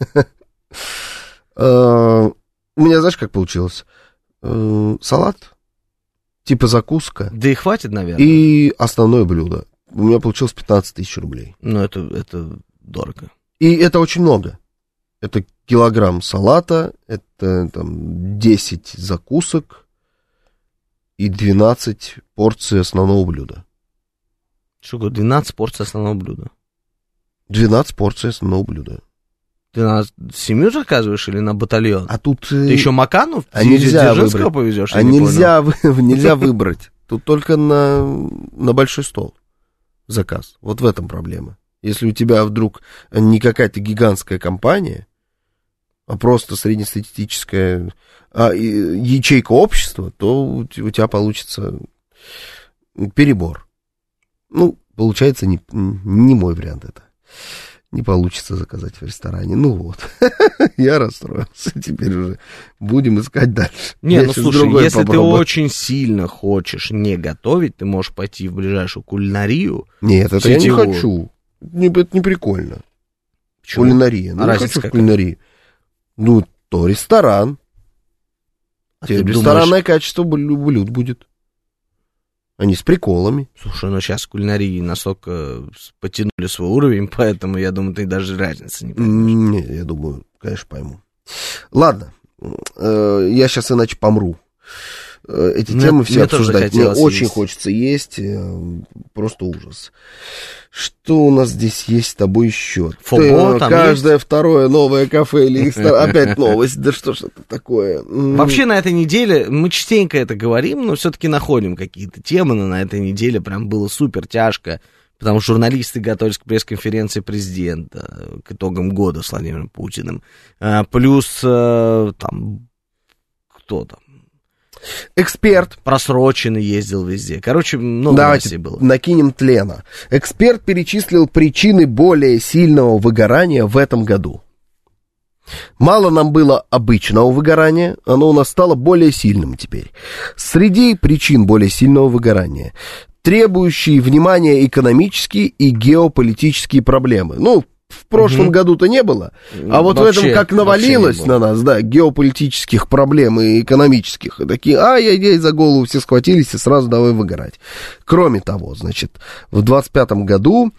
S3: У меня, знаешь, как получилось? Салат, типа закуска.
S2: Да и хватит, наверное.
S3: И основное блюдо. У меня получилось 15 тысяч рублей.
S2: Ну, это дорого.
S3: И это очень много. Это килограмм салата, это там 10 закусок и 12 порций основного блюда.
S2: Что такое 12 порций основного блюда?
S3: 12 порций основного блюда.
S2: Ты на семью заказываешь или на батальон?
S3: А тут...
S2: Ты еще Макану
S3: нельзя
S2: Дзержинского повезешь?
S3: Нельзя выбрать. Тут только на большой стол заказ. Вот в этом проблема. Если у тебя вдруг не какая-то гигантская компания, а просто среднестатистическая ячейка общества, то у тебя получится перебор. Ну, получается, не мой вариант это. Не получится заказать в ресторане. Ну вот, я расстроился. Теперь уже будем искать дальше.
S2: Не, ну слушай, если ты очень сильно хочешь не готовить, ты можешь пойти в ближайшую кулинарию.
S3: Нет, это я не хочу. Это не прикольно.
S2: Почему?
S3: Кулинария. Ну, я хочу в кулинарии. Ну, то ресторан. Ресторанное качество блюд будет. Они с приколами.
S2: Слушай, ну сейчас кулинарии настолько потянули свой уровень, поэтому, я думаю, ты даже разницы не поймешь.
S3: Не, я думаю, конечно, пойму. Ладно, я сейчас иначе помру. Эти темы все обсуждать. Мне очень хочется есть, просто ужас. Что у нас здесь есть с тобой еще? Каждое второе новое кафе или ресторан. Опять новость, да что ж это такое?
S2: Вообще на этой неделе, мы частенько это говорим, но все-таки находим какие-то темы, но на этой неделе прям было супер тяжко, потому что журналисты готовились к пресс-конференции президента, к итогам года с Владимиром Путиным. Плюс там, кто там?
S3: Эксперт.
S2: Просроченный ездил везде. Короче, много
S3: новостей
S2: было.
S3: Накинем тлена. Эксперт перечислил причины более сильного выгорания в этом году. Мало нам было обычного выгорания, оно у нас стало более сильным теперь. Среди причин более сильного выгорания требующие внимания экономические и геополитические проблемы. Ну, в прошлом году-то не было, а вот вообще, в этом как навалилось на нас, да, геополитических проблем и экономических, и такие, ай-яй-яй, за голову все схватились и сразу давай выгорать. Кроме того, значит, в 25-м году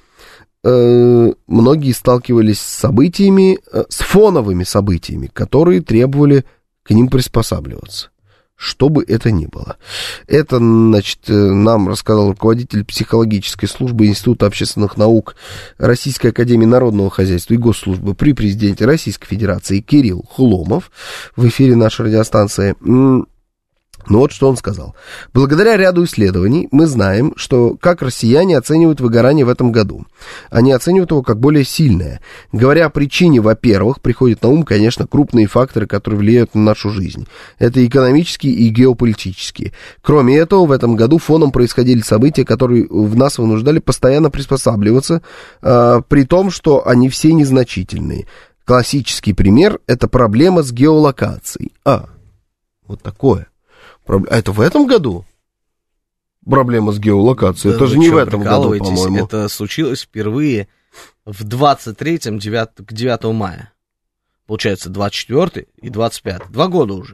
S3: многие сталкивались с событиями, с фоновыми событиями, которые требовали к ним приспосабливаться. Что бы это ни было. Это, значит, нам рассказал руководитель психологической службы Института общественных наук Российской академии народного хозяйства и госслужбы при президенте Российской Федерации Кирилл Хломов в эфире нашей радиостанции. Ну вот что он сказал. Благодаря ряду исследований мы знаем, что как россияне оценивают выгорание в этом году. Они оценивают его как более сильное. Говоря о причине, во-первых, приходят на ум, конечно, крупные факторы, которые влияют на нашу жизнь. Это экономические и геополитические. Кроме этого, в этом году фоном происходили события, которые в нас вынуждали постоянно приспосабливаться, при том, что они все незначительные. Классический пример – это проблема с геолокацией. Вот такое. А это в этом году? Проблема с геолокацией. Да, это же не в этом году, по-моему.
S2: Это случилось впервые в 23-м, 9 мая. Получается, 24 и 25. 2 года уже.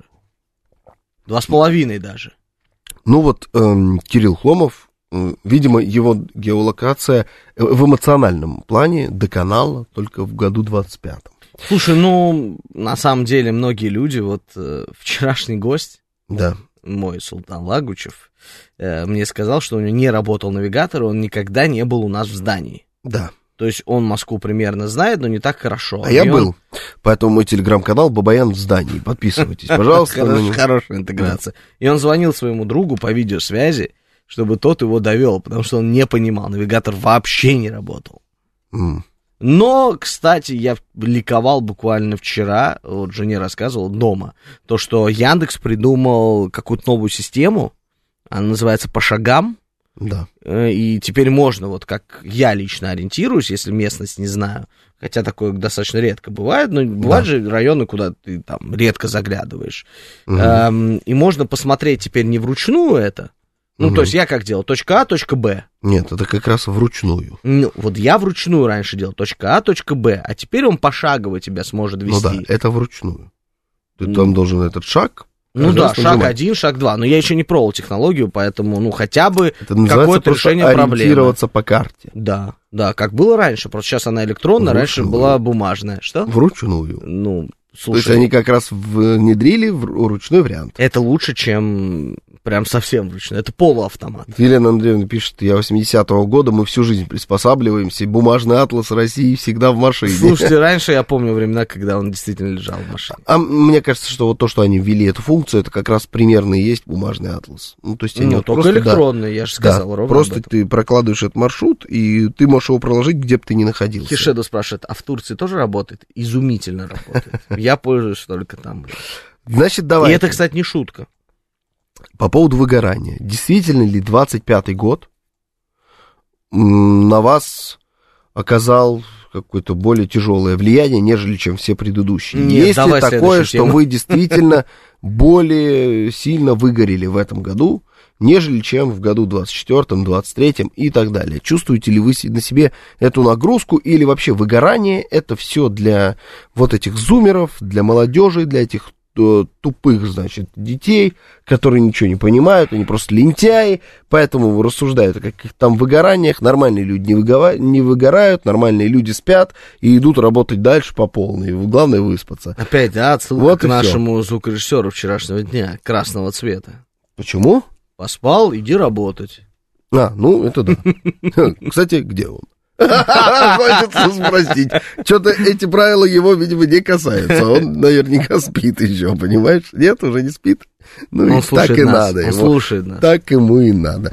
S2: 2,5 даже.
S3: Ну вот, Кирилл Хломов, видимо, его геолокация в эмоциональном плане доконала только в году 25-м.
S2: Слушай, ну, на самом деле, многие люди, вот вчерашний гость...
S3: Да.
S2: Мой Султан Лагучев, мне сказал, что у него не работал навигатор, он никогда не был у нас в здании.
S3: Да.
S2: То есть он Москву примерно знает, но не так хорошо.
S3: А я был. Поэтому мой телеграм-канал Бабаян в здании. Подписывайтесь, пожалуйста.
S2: Хорошая интеграция. И он звонил своему другу по видеосвязи, чтобы тот его довел, потому что он не понимал, навигатор вообще не работал. Но, кстати, я ликовал буквально вчера, вот жене рассказывал дома, то, что Яндекс придумал какую-то новую систему, она называется «По шагам»,
S3: Да.
S2: И теперь можно, вот как я лично ориентируюсь, если местность не знаю, хотя такое достаточно редко бывает, но бывают же районы, куда ты там редко заглядываешь. И можно посмотреть теперь не вручную это. Ну, то есть я как делал? Точка А, точка Б.
S3: Нет, это как раз вручную.
S2: Ну, вот я вручную раньше делал. Точка А, точка Б. А теперь он пошагово тебя сможет вести.
S3: Ну да, это вручную. Ты там должен этот шаг...
S2: Ну да, шаг 1, шаг 2. Но я еще не пробовал технологию, поэтому, ну, хотя бы какое-то решение проблемы.
S3: Ориентироваться по карте.
S2: Да, да, как было раньше. Просто сейчас она электронная, раньше была бумажная. Что?
S3: Вручную.
S2: Ну, слушай.
S3: То есть они как раз внедрили ручной вариант.
S2: Это лучше, чем прям совсем вручную. Это полуавтомат.
S3: Елена Андреевна пишет, я 80-го года, мы всю жизнь приспосабливаемся, бумажный атлас России всегда в машине.
S2: Слушайте, раньше я помню времена, когда он действительно лежал в машине.
S3: А мне кажется, что вот то, что они ввели эту функцию, это как раз примерно и есть бумажный атлас. Ну, то есть они вот
S2: только
S3: просто,
S2: электронный, я же сказал,
S3: да,
S2: ровно
S3: просто ты прокладываешь этот маршрут, и ты можешь его проложить, где бы ты ни находился.
S2: Хишеду спрашивает, а в Турции тоже работает? Изумительно работает. Я пользуюсь только там.
S3: Значит, давай.
S2: И это, кстати, не шутка.
S3: По поводу выгорания. Действительно ли 25-й год на вас оказал какое-то более тяжелое влияние, нежели чем все предыдущие?
S2: Нет,
S3: есть ли такое, что вы действительно более сильно выгорели в этом году, нежели чем в году 24-м, 23-м и так далее? Чувствуете ли вы на себе эту нагрузку, или вообще выгорание это все для вот этих зумеров, для молодежи, для этих тупых, значит, детей, которые ничего не понимают, они просто лентяи, поэтому рассуждают о каких-то там выгораниях. Нормальные люди не выгорают, нормальные люди спят и идут работать дальше по полной. Главное выспаться.
S2: Опять, да, отсылка
S3: вот
S2: к нашему звукорежиссеру вчерашнего дня, красного цвета.
S3: Почему?
S2: Поспал, иди работать.
S3: А, ну, это да. Кстати, где он? Хочется спросить. Что-то эти правила его, видимо, не касаются. Он наверняка спит еще, понимаешь? Нет, уже не спит. Ну,
S2: он
S3: так и
S2: нас,
S3: надо.
S2: Он слушает нас.
S3: Так ему и надо.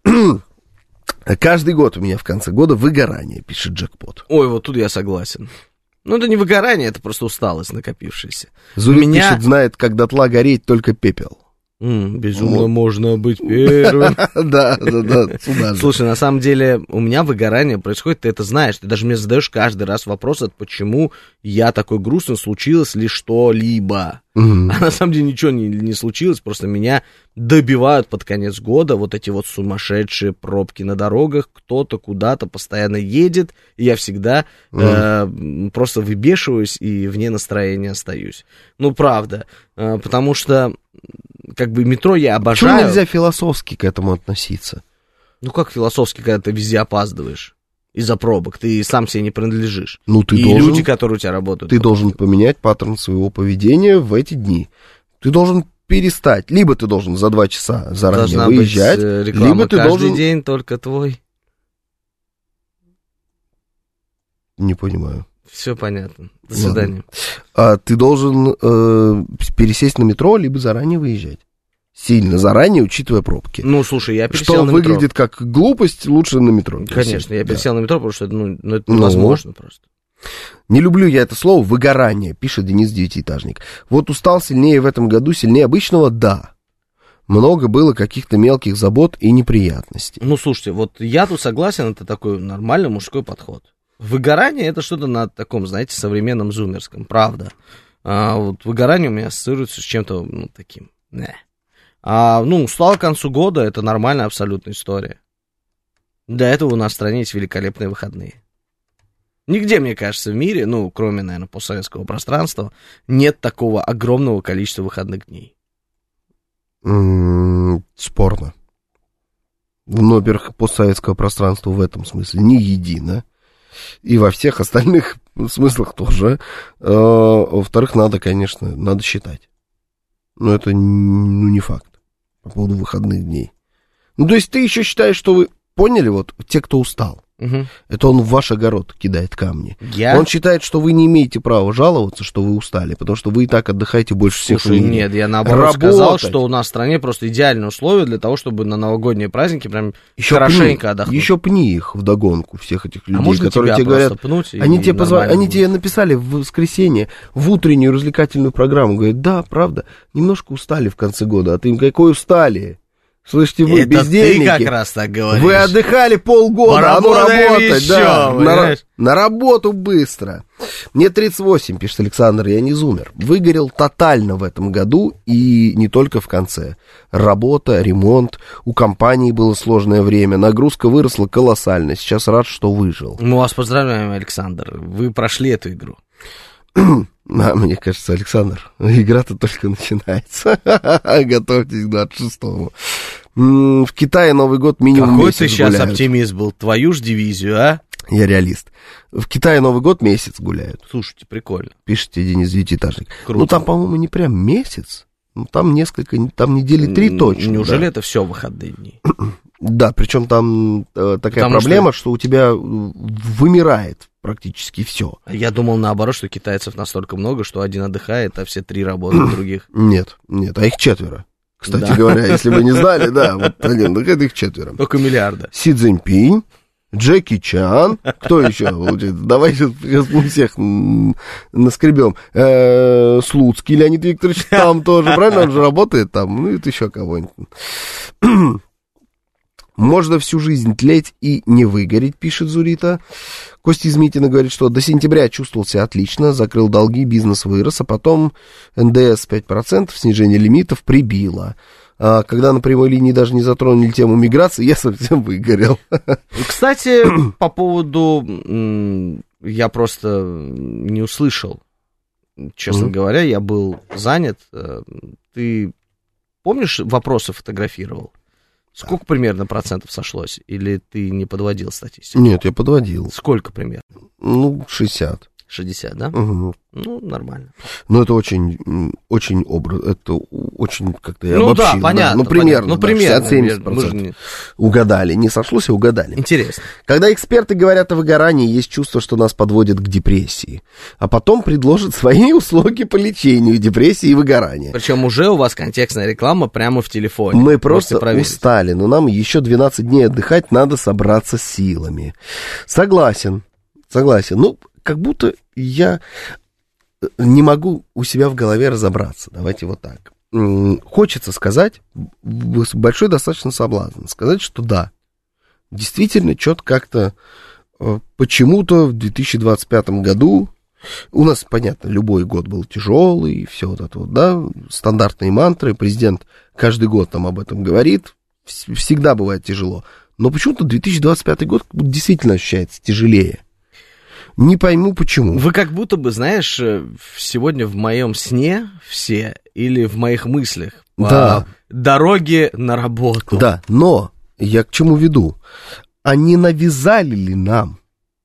S3: Каждый год у меня в конце года выгорание, пишет Джекпот.
S2: Ой, вот тут я согласен. Ну, это не выгорание, это просто усталость накопившаяся.
S3: Зурик пишет, знает, как дотла гореть только пепел.
S2: Безумно можно быть первым.
S3: Да.
S2: Слушай, на самом деле у меня выгорание происходит, ты это знаешь, ты даже мне задаешь каждый раз вопрос, почему я такой грустный, случилось ли что-либо. А на самом деле ничего не случилось, просто меня добивают под конец года вот эти вот сумасшедшие пробки на дорогах, кто-то куда-то постоянно едет, и я всегда просто выбешиваюсь и вне настроения остаюсь. Ну, правда, потому что как бы метро я обожаю.
S3: Почему нельзя философски к этому относиться?
S2: Ну, как философски, когда ты везде опаздываешь из-за пробок, ты сам себе не принадлежишь.
S3: Ну, ты
S2: и
S3: должен,
S2: люди, которые у тебя работают.
S3: Ты должен поменять паттерн своего поведения в эти дни. Ты должен перестать. Либо ты должен за 2 часа заранее
S2: должна
S3: выезжать,
S2: быть реклама
S3: либо ты
S2: каждый
S3: должен...
S2: день только твой.
S3: Не понимаю.
S2: Все понятно. До свидания.
S3: А ты должен пересесть на метро, либо заранее выезжать. Сильно заранее, учитывая пробки.
S2: Ну, слушай, я пересел
S3: что
S2: на метро.
S3: Выглядит как глупость, лучше на метро пересесть.
S2: Конечно, я пересел на метро, потому что это невозможно просто.
S3: Не люблю я это слово «выгорание», пишет Денис Девятиэтажник. Вот устал сильнее в этом году, сильнее обычного, да. Много было каких-то мелких забот и неприятностей.
S2: Ну, слушайте, вот я тут согласен, это такой нормальный мужской подход. Выгорание — это что-то на таком, знаете, современном зумерском, правда. А вот выгорание у меня ассоциируется с чем-то, ну, таким, устал к концу года, это нормальная абсолютная история. Для этого у нас в стране есть великолепные выходные. Нигде, мне кажется, в мире, ну, кроме, наверное, постсоветского пространства, нет такого огромного количества выходных дней.
S3: Спорно. Ну, во-первых, постсоветского пространства в этом смысле не едино. И во всех остальных смыслах тоже. Во-вторых, надо считать. Но это не факт по поводу выходных дней. Ну, то есть ты еще считаешь, что вы поняли, вот те, кто устал, это он в ваш огород кидает камни. Он считает, что вы не имеете права жаловаться, что вы устали, потому что вы и так отдыхаете больше всех в мире.
S2: Нет, я наоборот сказал, что у нас в стране просто идеальные условия для того, чтобы на новогодние праздники прям еще хорошенько отдохнуть.
S3: Еще пни их вдогонку, всех этих людей, которые тебе говорят...
S2: Пнуть,
S3: они тебе написали в воскресенье в утреннюю развлекательную программу, говорят, да, правда, немножко устали в конце года, а ты им какой устали? Слышите, вы,
S2: это
S3: бездельники,
S2: ты как раз так говоришь.
S3: вы отдыхали полгода, а ну работать,
S2: еще,
S3: да, на работу быстро. Мне 38, пишет Александр, я не зумер. Выгорел тотально в этом году и не только в конце. Работа, ремонт, у компании было сложное время, нагрузка выросла колоссально, сейчас рад, что выжил.
S2: Мы вас поздравляем, Александр, вы прошли эту игру.
S3: Мне кажется, Александр, игра-то только начинается. Готовьтесь к 26-му. В Китае Новый год минимум
S2: Какой
S3: месяц
S2: ты сейчас
S3: гуляют.
S2: оптимист был, твою ж дивизию, а?
S3: Я реалист. В Китае Новый год месяц гуляют.
S2: Слушайте, прикольно.
S3: Пишите, Денис Девятиэтажник.
S2: Круто.
S3: Ну, там, по-моему, не прям месяц. Ну, там несколько, там недели 3 точно.
S2: Неужели
S3: да.
S2: это все выходные дни?
S3: Да, причем там такая
S2: Потому
S3: проблема, что у тебя вымирает практически все.
S2: Я думал наоборот, что китайцев настолько много, что один отдыхает, а все 3 работают других.
S3: Нет, а их 4. Кстати
S2: Да.
S3: говоря, если вы не знали, да, вот один, так это их 4.
S2: Только миллиарда.
S3: Си Цзиньпинь, Джеки Чан, кто еще? Давайте мы всех наскребем. Слуцкий Леонид Викторович там тоже, правильно? Он же работает там, ну это еще кого-нибудь. Можно всю жизнь тлеть и не выгореть, пишет Зурита. Костя из Митина говорит, что до сентября чувствовал себя отлично, закрыл долги, бизнес вырос, а потом НДС 5%, снижение лимитов прибило. А когда на прямой линии даже не затронули тему миграции, я совсем выгорел.
S2: Кстати, по поводу... Я просто не услышал, честно говоря, я был занят. Ты помнишь, вопросы фотографировал? Сколько примерно процентов сошлось? Или ты не подводил статистику?
S3: Нет, я подводил.
S2: Сколько примерно?
S3: Ну, 60.
S2: 60, да?
S3: Угу.
S2: Ну, нормально.
S3: Ну, это очень образ, это очень как-то я
S2: Ну
S3: обобщил.
S2: да, понятно.
S3: Ну, примерно,
S2: Ну, примерно.
S3: 60-70%. Угадали, не сошлось, а угадали.
S2: Интересно.
S3: Когда эксперты говорят о выгорании, есть чувство, что нас подводят к депрессии. А потом предложат свои услуги по лечению депрессии и выгорания.
S2: Причем уже у вас контекстная реклама прямо в телефоне.
S3: Мы
S2: Можете
S3: просто
S2: проверить.
S3: устали, но нам еще 12 дней отдыхать, надо собраться с силами. Согласен. Ну, как будто я не могу у себя в голове разобраться. Давайте вот так. Хочется сказать, большой достаточно соблазн, сказать, что да, действительно, что-то как-то почему-то в 2025 году, у нас, понятно, любой год был тяжелый, и все вот это вот, да, стандартные мантры, президент каждый год нам об этом говорит, всегда бывает тяжело, но почему-то 2025 год действительно ощущается тяжелее. Не пойму, почему.
S2: Вы как будто бы, знаешь, сегодня в моем сне все или в моих мыслях по дороге на работу.
S3: Да, но я к чему веду? А не навязали ли нам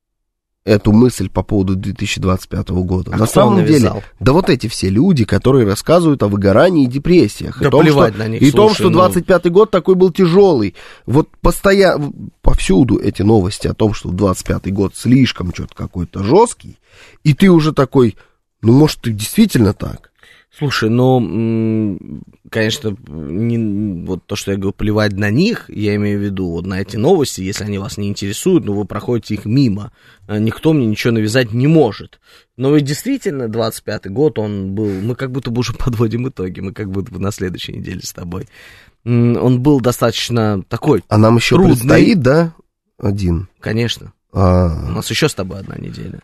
S3: эту мысль по поводу 2025 года?
S2: А
S3: на
S2: кто
S3: самом
S2: навязал?
S3: деле, да вот эти все люди, которые рассказывают о выгорании и депрессиях.
S2: Да
S3: и том,
S2: плевать
S3: что,
S2: на них,
S3: и том,
S2: слушай,
S3: что 25-й год такой был тяжелый. Вот постоянно, повсюду эти новости о том, что 25-й год слишком что-то какой-то жесткий, и ты уже такой, ну, может, и действительно так.
S2: Слушай, ну, конечно, вот то, что я говорю, плевать на них, я имею в виду вот на эти новости, если они вас не интересуют, но вы проходите их мимо, никто мне ничего навязать не может. Но ведь действительно 25-й год, он был, мы как будто бы уже подводим итоги, мы как будто бы на следующей неделе с тобой. Он был достаточно такой
S3: А нам еще
S2: трудный.
S3: предстоит, да, один?
S2: Конечно, у нас еще с тобой одна неделя.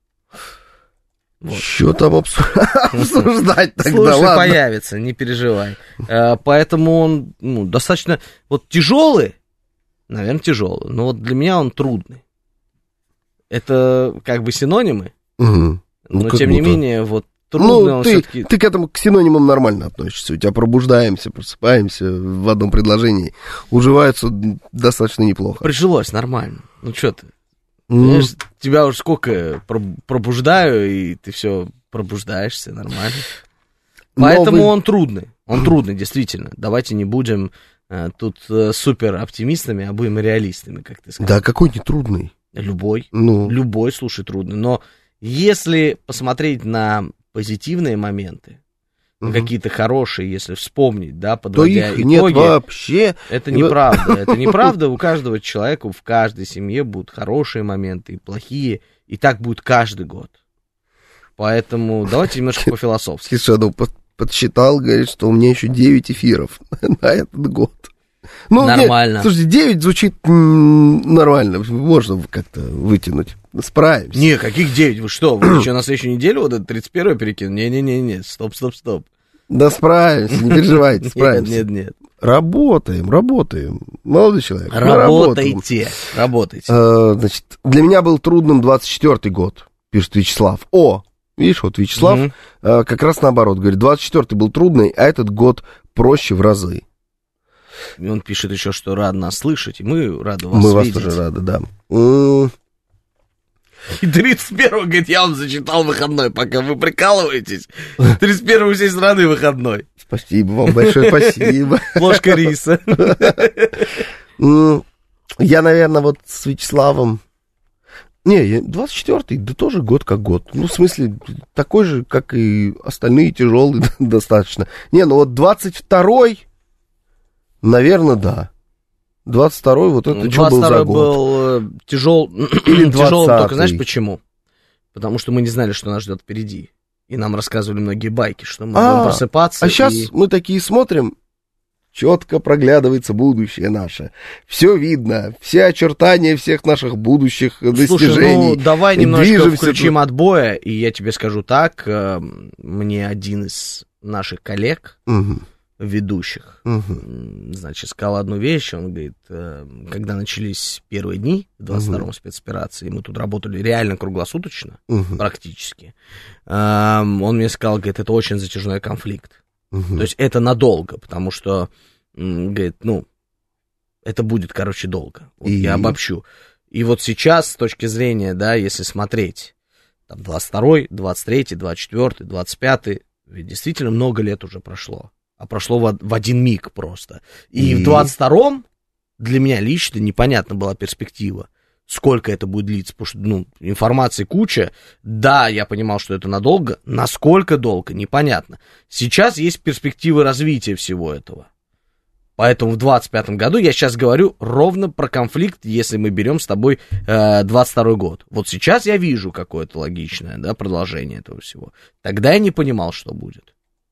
S2: Вот.
S3: Что там обсуждать тогда?
S2: Слушай,
S3: Ладно.
S2: появится, не переживай. Поэтому он достаточно вот тяжелый, наверное, тяжелый, но вот для меня он трудный. Это как бы синонимы,
S3: Угу.
S2: но тем не менее вот трудный он все-таки...
S3: ты к этому, к синонимам нормально относишься. У тебя пробуждаемся, просыпаемся в одном предложении. Уживаются достаточно неплохо.
S2: Прижилось нормально. Ну что ты? Понимаешь, тебя уже сколько пробуждаю, и ты все пробуждаешься нормально. Поэтому он трудный. Он трудный, действительно. Давайте не будем тут супер оптимистами, а будем реалистами, как ты сказал.
S3: Да, какой не трудный.
S2: Любой.
S3: Ну.
S2: Любой, слушай, трудный. Но если посмотреть на позитивные моменты, какие-то хорошие, если вспомнить, да, подводя
S3: их
S2: итоги,
S3: нет вообще.
S2: это неправда. Это неправда. У каждого человека, в каждой семье будут хорошие моменты и плохие. И так будет каждый год. Поэтому давайте немножко по-философски.
S3: Shadow подсчитал, говорит, что у меня еще 9 эфиров на этот год. Ну,
S2: нормально.
S3: Слушайте, 9 звучит нормально. Можно как-то вытянуть. Справимся.
S2: Не, каких 9? Вы что? Вы еще на следующую неделю вот это 31-е перекинули? Не-не-не, стоп.
S3: Да справимся, не переживайте, справимся.
S2: Нет.
S3: Работаем. Молодой человек.
S2: Работайте.
S3: Значит, для меня был трудным 24-й год, пишет Вячеслав. Видишь, вот Вячеслав как раз наоборот говорит, 24-й был трудный, а этот год проще в разы.
S2: И он пишет еще, что рад нас слышать, и мы рады вас
S3: Мы
S2: видеть.
S3: вас тоже рады, да.
S2: И 31-го, говорит, я вам зачитал выходной, пока вы прикалываетесь. 31-го всей страны выходной.
S3: Спасибо вам большое, спасибо.
S2: Ложка риса.
S3: Я, наверное, вот с Вячеславом... Не, 24-й, да тоже год как год. Ну, в смысле, такой же, как и остальные, тяжелый достаточно. Не, ну вот 22-й, наверное, да. 22-й, вот это что был за год?
S2: 22-й был тяжел только, знаешь, почему? Потому что мы не знали, что нас ждет впереди. И нам рассказывали многие байки, что мы будем просыпаться.
S3: А сейчас мы такие смотрим, четко проглядывается будущее наше. Все видно, все очертания всех наших будущих достижений.
S2: Слушай, давай немножко включим отбоя, и я тебе скажу так. Мне один из наших коллег, ведущих, значит, сказал одну вещь. Он говорит, когда начались первые дни в 22-м спецоперации, мы тут работали реально круглосуточно, практически, он мне сказал, говорит, это очень затяжной конфликт. То есть это надолго, потому что, говорит, это будет, короче, долго. Вот я обобщу. И вот сейчас, с точки зрения, да, если смотреть, там, 22-й, 23-й, 24-й, 25-й, ведь действительно много лет уже прошло. А прошло в один миг просто. И в 22-м для меня лично непонятна была перспектива, сколько это будет длиться, потому что, информации куча. Да, я понимал, что это надолго. Насколько долго, непонятно. Сейчас есть перспективы развития всего этого. Поэтому в 25-м году я сейчас говорю ровно про конфликт, если мы берем с тобой 22-й год. Вот сейчас я вижу какое-то логичное, да, продолжение этого всего. Тогда я не понимал, что будет.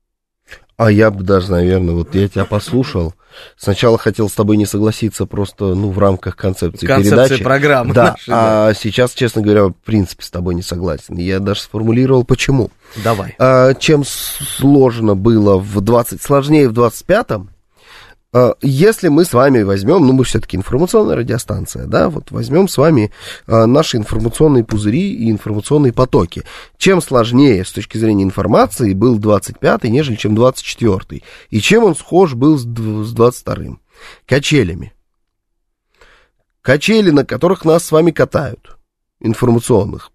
S3: А я бы даже, наверное, вот я тебя послушал. Сначала хотел с тобой не согласиться просто, в рамках концепции передачи.
S2: Программы.
S3: Да, а сейчас, честно говоря, в принципе, с тобой не согласен. Я даже сформулировал, почему.
S2: Давай.
S3: Чем сложно было сложнее в 25-м, если мы с вами возьмем, мы все-таки информационная радиостанция, да, вот возьмем с вами наши информационные пузыри и информационные потоки. Чем сложнее с точки зрения информации был 25-й, нежели чем 24-й. И чем он схож был с 22-м? Качелями. Качели, на которых нас с вами катают, информационных,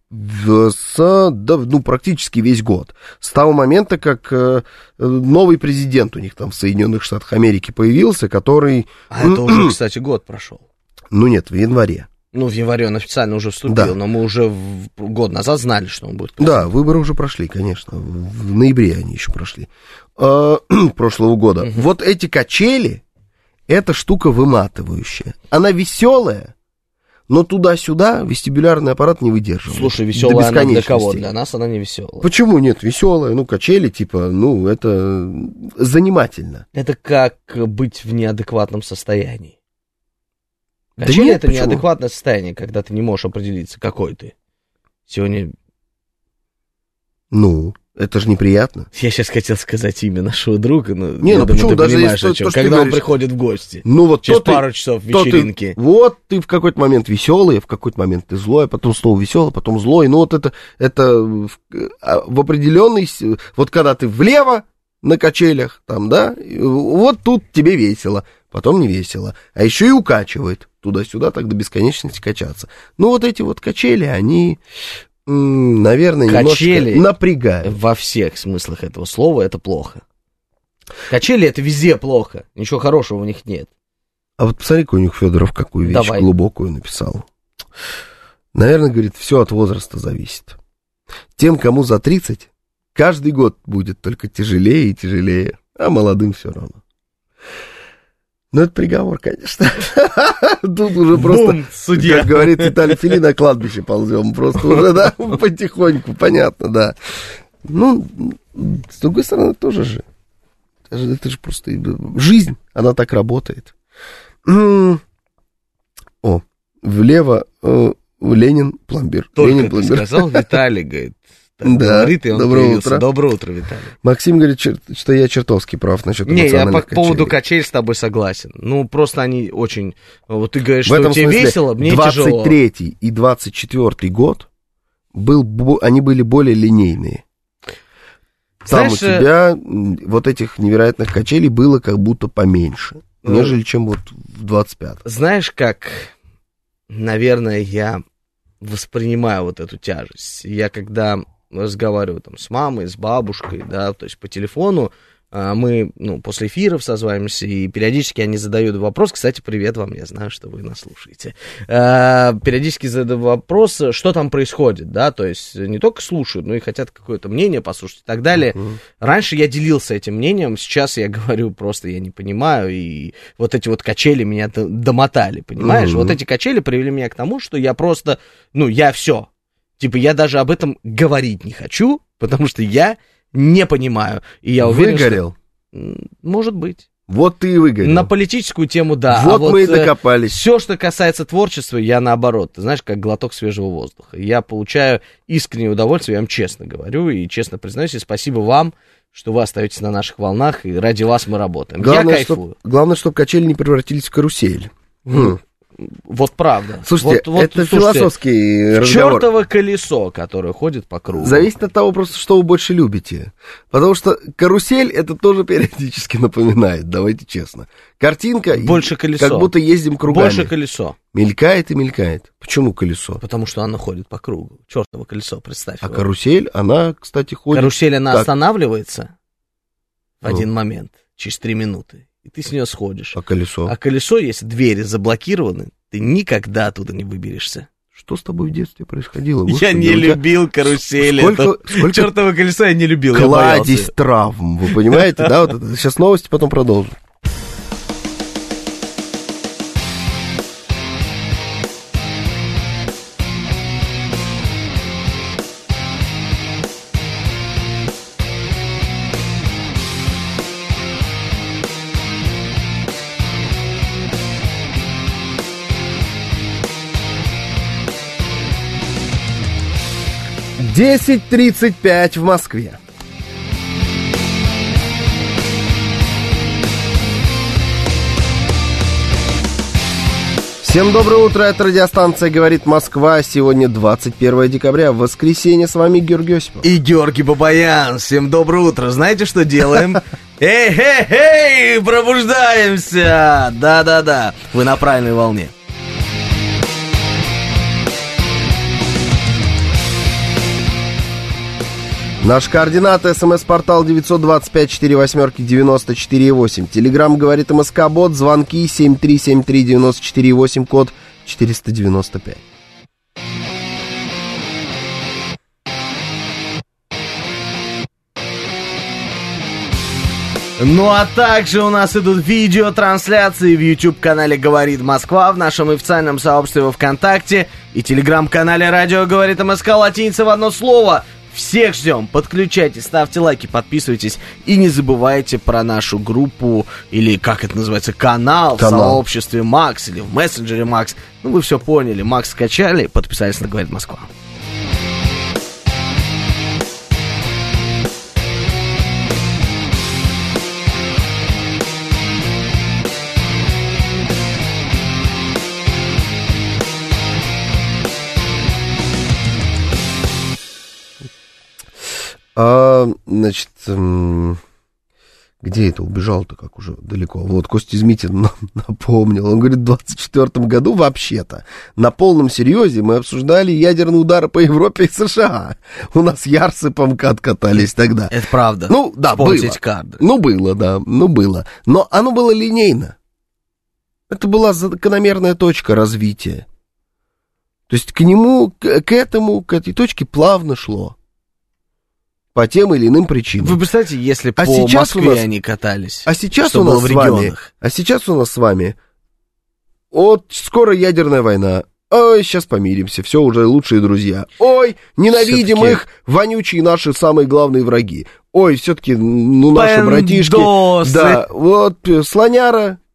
S3: практически весь год. С того момента, как новый президент у них там в Соединенных Штатах Америки появился, который...
S2: это уже, кстати, год прошел.
S3: Нет, в январе.
S2: В январе он официально уже вступил, да. Но мы уже год назад знали, что он будет.
S3: Да, выборы уже прошли, конечно. В ноябре они еще прошли. Прошлого года. Вот эти качели, эта штука выматывающая. Она веселая, но туда-сюда вестибулярный аппарат не выдерживает.
S2: Слушай, веселая она для кого? Для нас она не веселая.
S3: Почему нет? Веселая, качели, это занимательно.
S2: Это как быть в неадекватном состоянии. Качели это почему? Неадекватное состояние, когда ты не можешь определиться, какой ты. Сегодня...
S3: Это же неприятно.
S2: Я сейчас хотел сказать имя нашего друга, но
S3: я думаю,
S2: ты
S3: даже
S2: понимаешь, о чем. Когда он приходит в гости, через пару часов вечеринки.
S3: Ты в какой-то момент веселый, в какой-то момент ты злой, а потом снова веселый, потом злой. Это в определенный... Вот когда ты влево на качелях, там, да, вот тут тебе весело, потом не весело. А еще и укачивает туда-сюда, так до бесконечности качаться. Вот эти вот качели, они... наверное,
S2: качели
S3: немножко напрягают.
S2: Во всех смыслах этого слова это плохо. Качели это везде плохо. Ничего хорошего в них нет.
S3: А вот посмотри-ка у них Федоров какую вещь глубокую написал. Наверное, говорит, все от возраста зависит. Тем, кому за 30, каждый год будет только тяжелее и тяжелее, а молодым все равно. Это приговор, конечно. Тут уже просто,
S2: судья.
S3: Как говорит Виталий Филин, на кладбище ползем. Просто уже, да, потихоньку, понятно, да. С другой стороны, тоже же. Это же просто жизнь, она так работает. Влево Ленин, пломбир.
S2: Только
S3: Ленин,
S2: ты
S3: пломбир.
S2: сказал, Виталий, говорит.
S3: Да,
S2: говорит, и он
S3: доброе
S2: появился.
S3: утро.
S2: Доброе утро, Виталий.
S3: Максим говорит, что я чертовски прав насчет
S2: Не, я
S3: эмоциональных
S2: по поводу
S3: качелей.
S2: качелей с тобой согласен. Ну, просто они очень... Вот ты говоришь,
S3: В
S2: что
S3: этом
S2: тебе
S3: смысле
S2: весело, мне тяжело.
S3: 23-й и 24-й год они были более линейные. Там
S2: Знаешь,
S3: у тебя вот этих невероятных качелей было как будто поменьше, нежели чем вот в 25-м.
S2: Знаешь, как, наверное, я воспринимаю вот эту тяжесть. Я когда разговариваю там с мамой, с бабушкой, да, то есть по телефону, мы, после эфиров созваниваемся, и периодически они задают вопрос. Кстати, привет вам, я знаю, что вы нас слушаете. Периодически задают вопрос, что там происходит, да, то есть не только слушают, но и хотят какое-то мнение послушать и так далее. Раньше я делился этим мнением, сейчас я говорю просто, я не понимаю, и вот эти вот качели меня домотали, понимаешь? Вот эти качели привели меня к тому, что я просто, я все. Типа, я даже об этом говорить не хочу, потому что я не понимаю. И я уверен,
S3: выгорел?
S2: Что... Может быть.
S3: Вот ты и выгорел.
S2: На политическую тему, да.
S3: Вот мы и докопались.
S2: Все, что касается творчества, я наоборот. Ты знаешь, как глоток свежего воздуха. Я получаю искреннее удовольствие, я вам честно говорю, и честно признаюсь, и спасибо вам, что вы остаетесь на наших волнах, и ради вас мы работаем.
S3: Главное,
S2: я кайфую.
S3: Главное, чтобы качели не превратились в карусель.
S2: Вот правда.
S3: Слушайте, это философский разговор.
S2: Чёртово колесо, которое ходит по кругу.
S3: Зависит от того просто, что вы больше любите. Потому что карусель это тоже периодически напоминает, давайте честно. Картинка,
S2: больше колесо.
S3: Как будто ездим кругами.
S2: Больше колесо.
S3: Мелькает и мелькает. Почему колесо?
S2: Потому что оно ходит по кругу. Чёртово колесо, представь.
S3: А карусель, она, кстати, ходит...
S2: Карусель, она
S3: так.
S2: Останавливается в один момент, через 3 минуты. И ты с нее сходишь.
S3: А колесо?
S2: А колесо, если двери заблокированы, ты никогда оттуда не выберешься.
S3: Что с тобой в детстве происходило?
S2: Господи, я не любил карусели.
S3: Сколько
S2: чертово колесо я не любил,
S3: кладезь травм, вы понимаете, да? Вот это. Сейчас новости, потом продолжим. Десять 35 в Москве. Всем доброе утро, это радиостанция «Говорит Москва». Сегодня 21 декабря, воскресенье, с вами Георгий Осипов.
S2: И Георгий Бабаян. Всем доброе утро. Знаете, что делаем? Эй, пробуждаемся! Да-да-да, вы на правильной волне.
S3: Наши координаты: СМС-портал 925-48-94-8. Телеграм «Говорит МСК-бот», звонки 7373-94-8, код 495.
S2: Ну а также у нас идут видеотрансляции в YouTube-канале «Говорит Москва», в нашем официальном сообществе во ВКонтакте и телеграм-канале «Радио Говорит МСК» латиница в одно слово. Всех ждем, подключайтесь, ставьте лайки, подписывайтесь и не забывайте про нашу группу, или как это называется, канал. В сообществе Макс или в мессенджере Макс. Ну вы все поняли, Макс скачали, подписались на «Говорит Москва».
S3: Значит, где это убежал-то, как уже далеко? Вот Костя Измитин напомнил. Он говорит, в 24 году вообще-то на полном серьезе мы обсуждали ядерные удары по Европе и США. У нас ярсы по МКАД катались тогда.
S2: Это правда.
S3: Ну, да, было. Было. Но оно было линейно. Это была закономерная точка развития. То есть к этой точке плавно шло. По тем или иным причинам.
S2: Вы представляете, если по Москве они катались?
S3: А сейчас у нас с вами вот скоро ядерная война. Ой, сейчас помиримся, все уже лучшие друзья. Ой, ненавидим все-таки их, вонючие наши самые главные враги. Ой, все-таки, наши братишки. Да, вот слоняра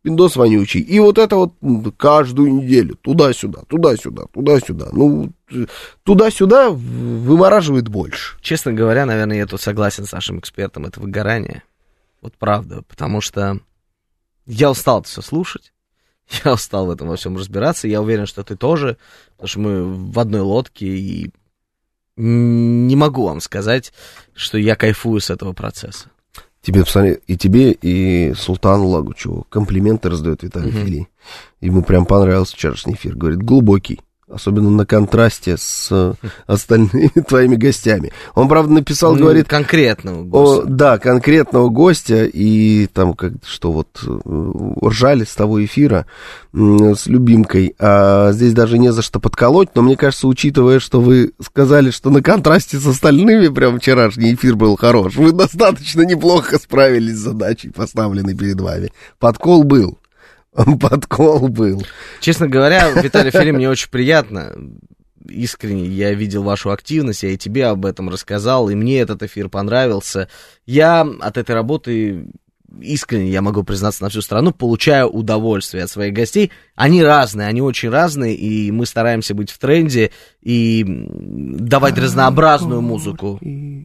S3: пиндос вонючий. И вот это вот каждую неделю туда-сюда, туда-сюда, туда-сюда. Ну, туда-сюда вымораживает больше.
S2: Честно говоря, наверное, я тут согласен с нашим экспертом, это выгорание. Вот правда, потому что я устал это все слушать. Я устал в этом во всем разбираться. Я уверен, что ты тоже, потому что мы в одной лодке, и не могу вам сказать, что я кайфую с этого процесса.
S3: Тебе, посмотри, и тебе, и Султану Лагучеву комплименты раздает Виталий Филий. Ему прям понравился вчерашний эфир. Говорит, глубокий. Особенно на контрасте с остальными твоими гостями. Он, правда, написал, говорит...
S2: Конкретного гостя.
S3: Да, конкретного гостя. И там, что вот ржали с того эфира с любимкой. А здесь даже не за что подколоть. Но мне кажется, учитывая, что вы сказали, что на контрасте с остальными прям вчерашний эфир был хорош, вы достаточно неплохо справились с задачей, поставленной перед вами. Подкол был. Подкол был.
S2: Честно говоря, Виталий Филий, мне очень приятно. Искренне, я видел вашу активность, я и тебе об этом рассказал, и мне этот эфир понравился. Я от этой работы, искренне, я могу признаться на всю страну, получаю удовольствие от своих гостей. Они разные, они очень разные, и мы стараемся быть в тренде и давать разнообразную музыку.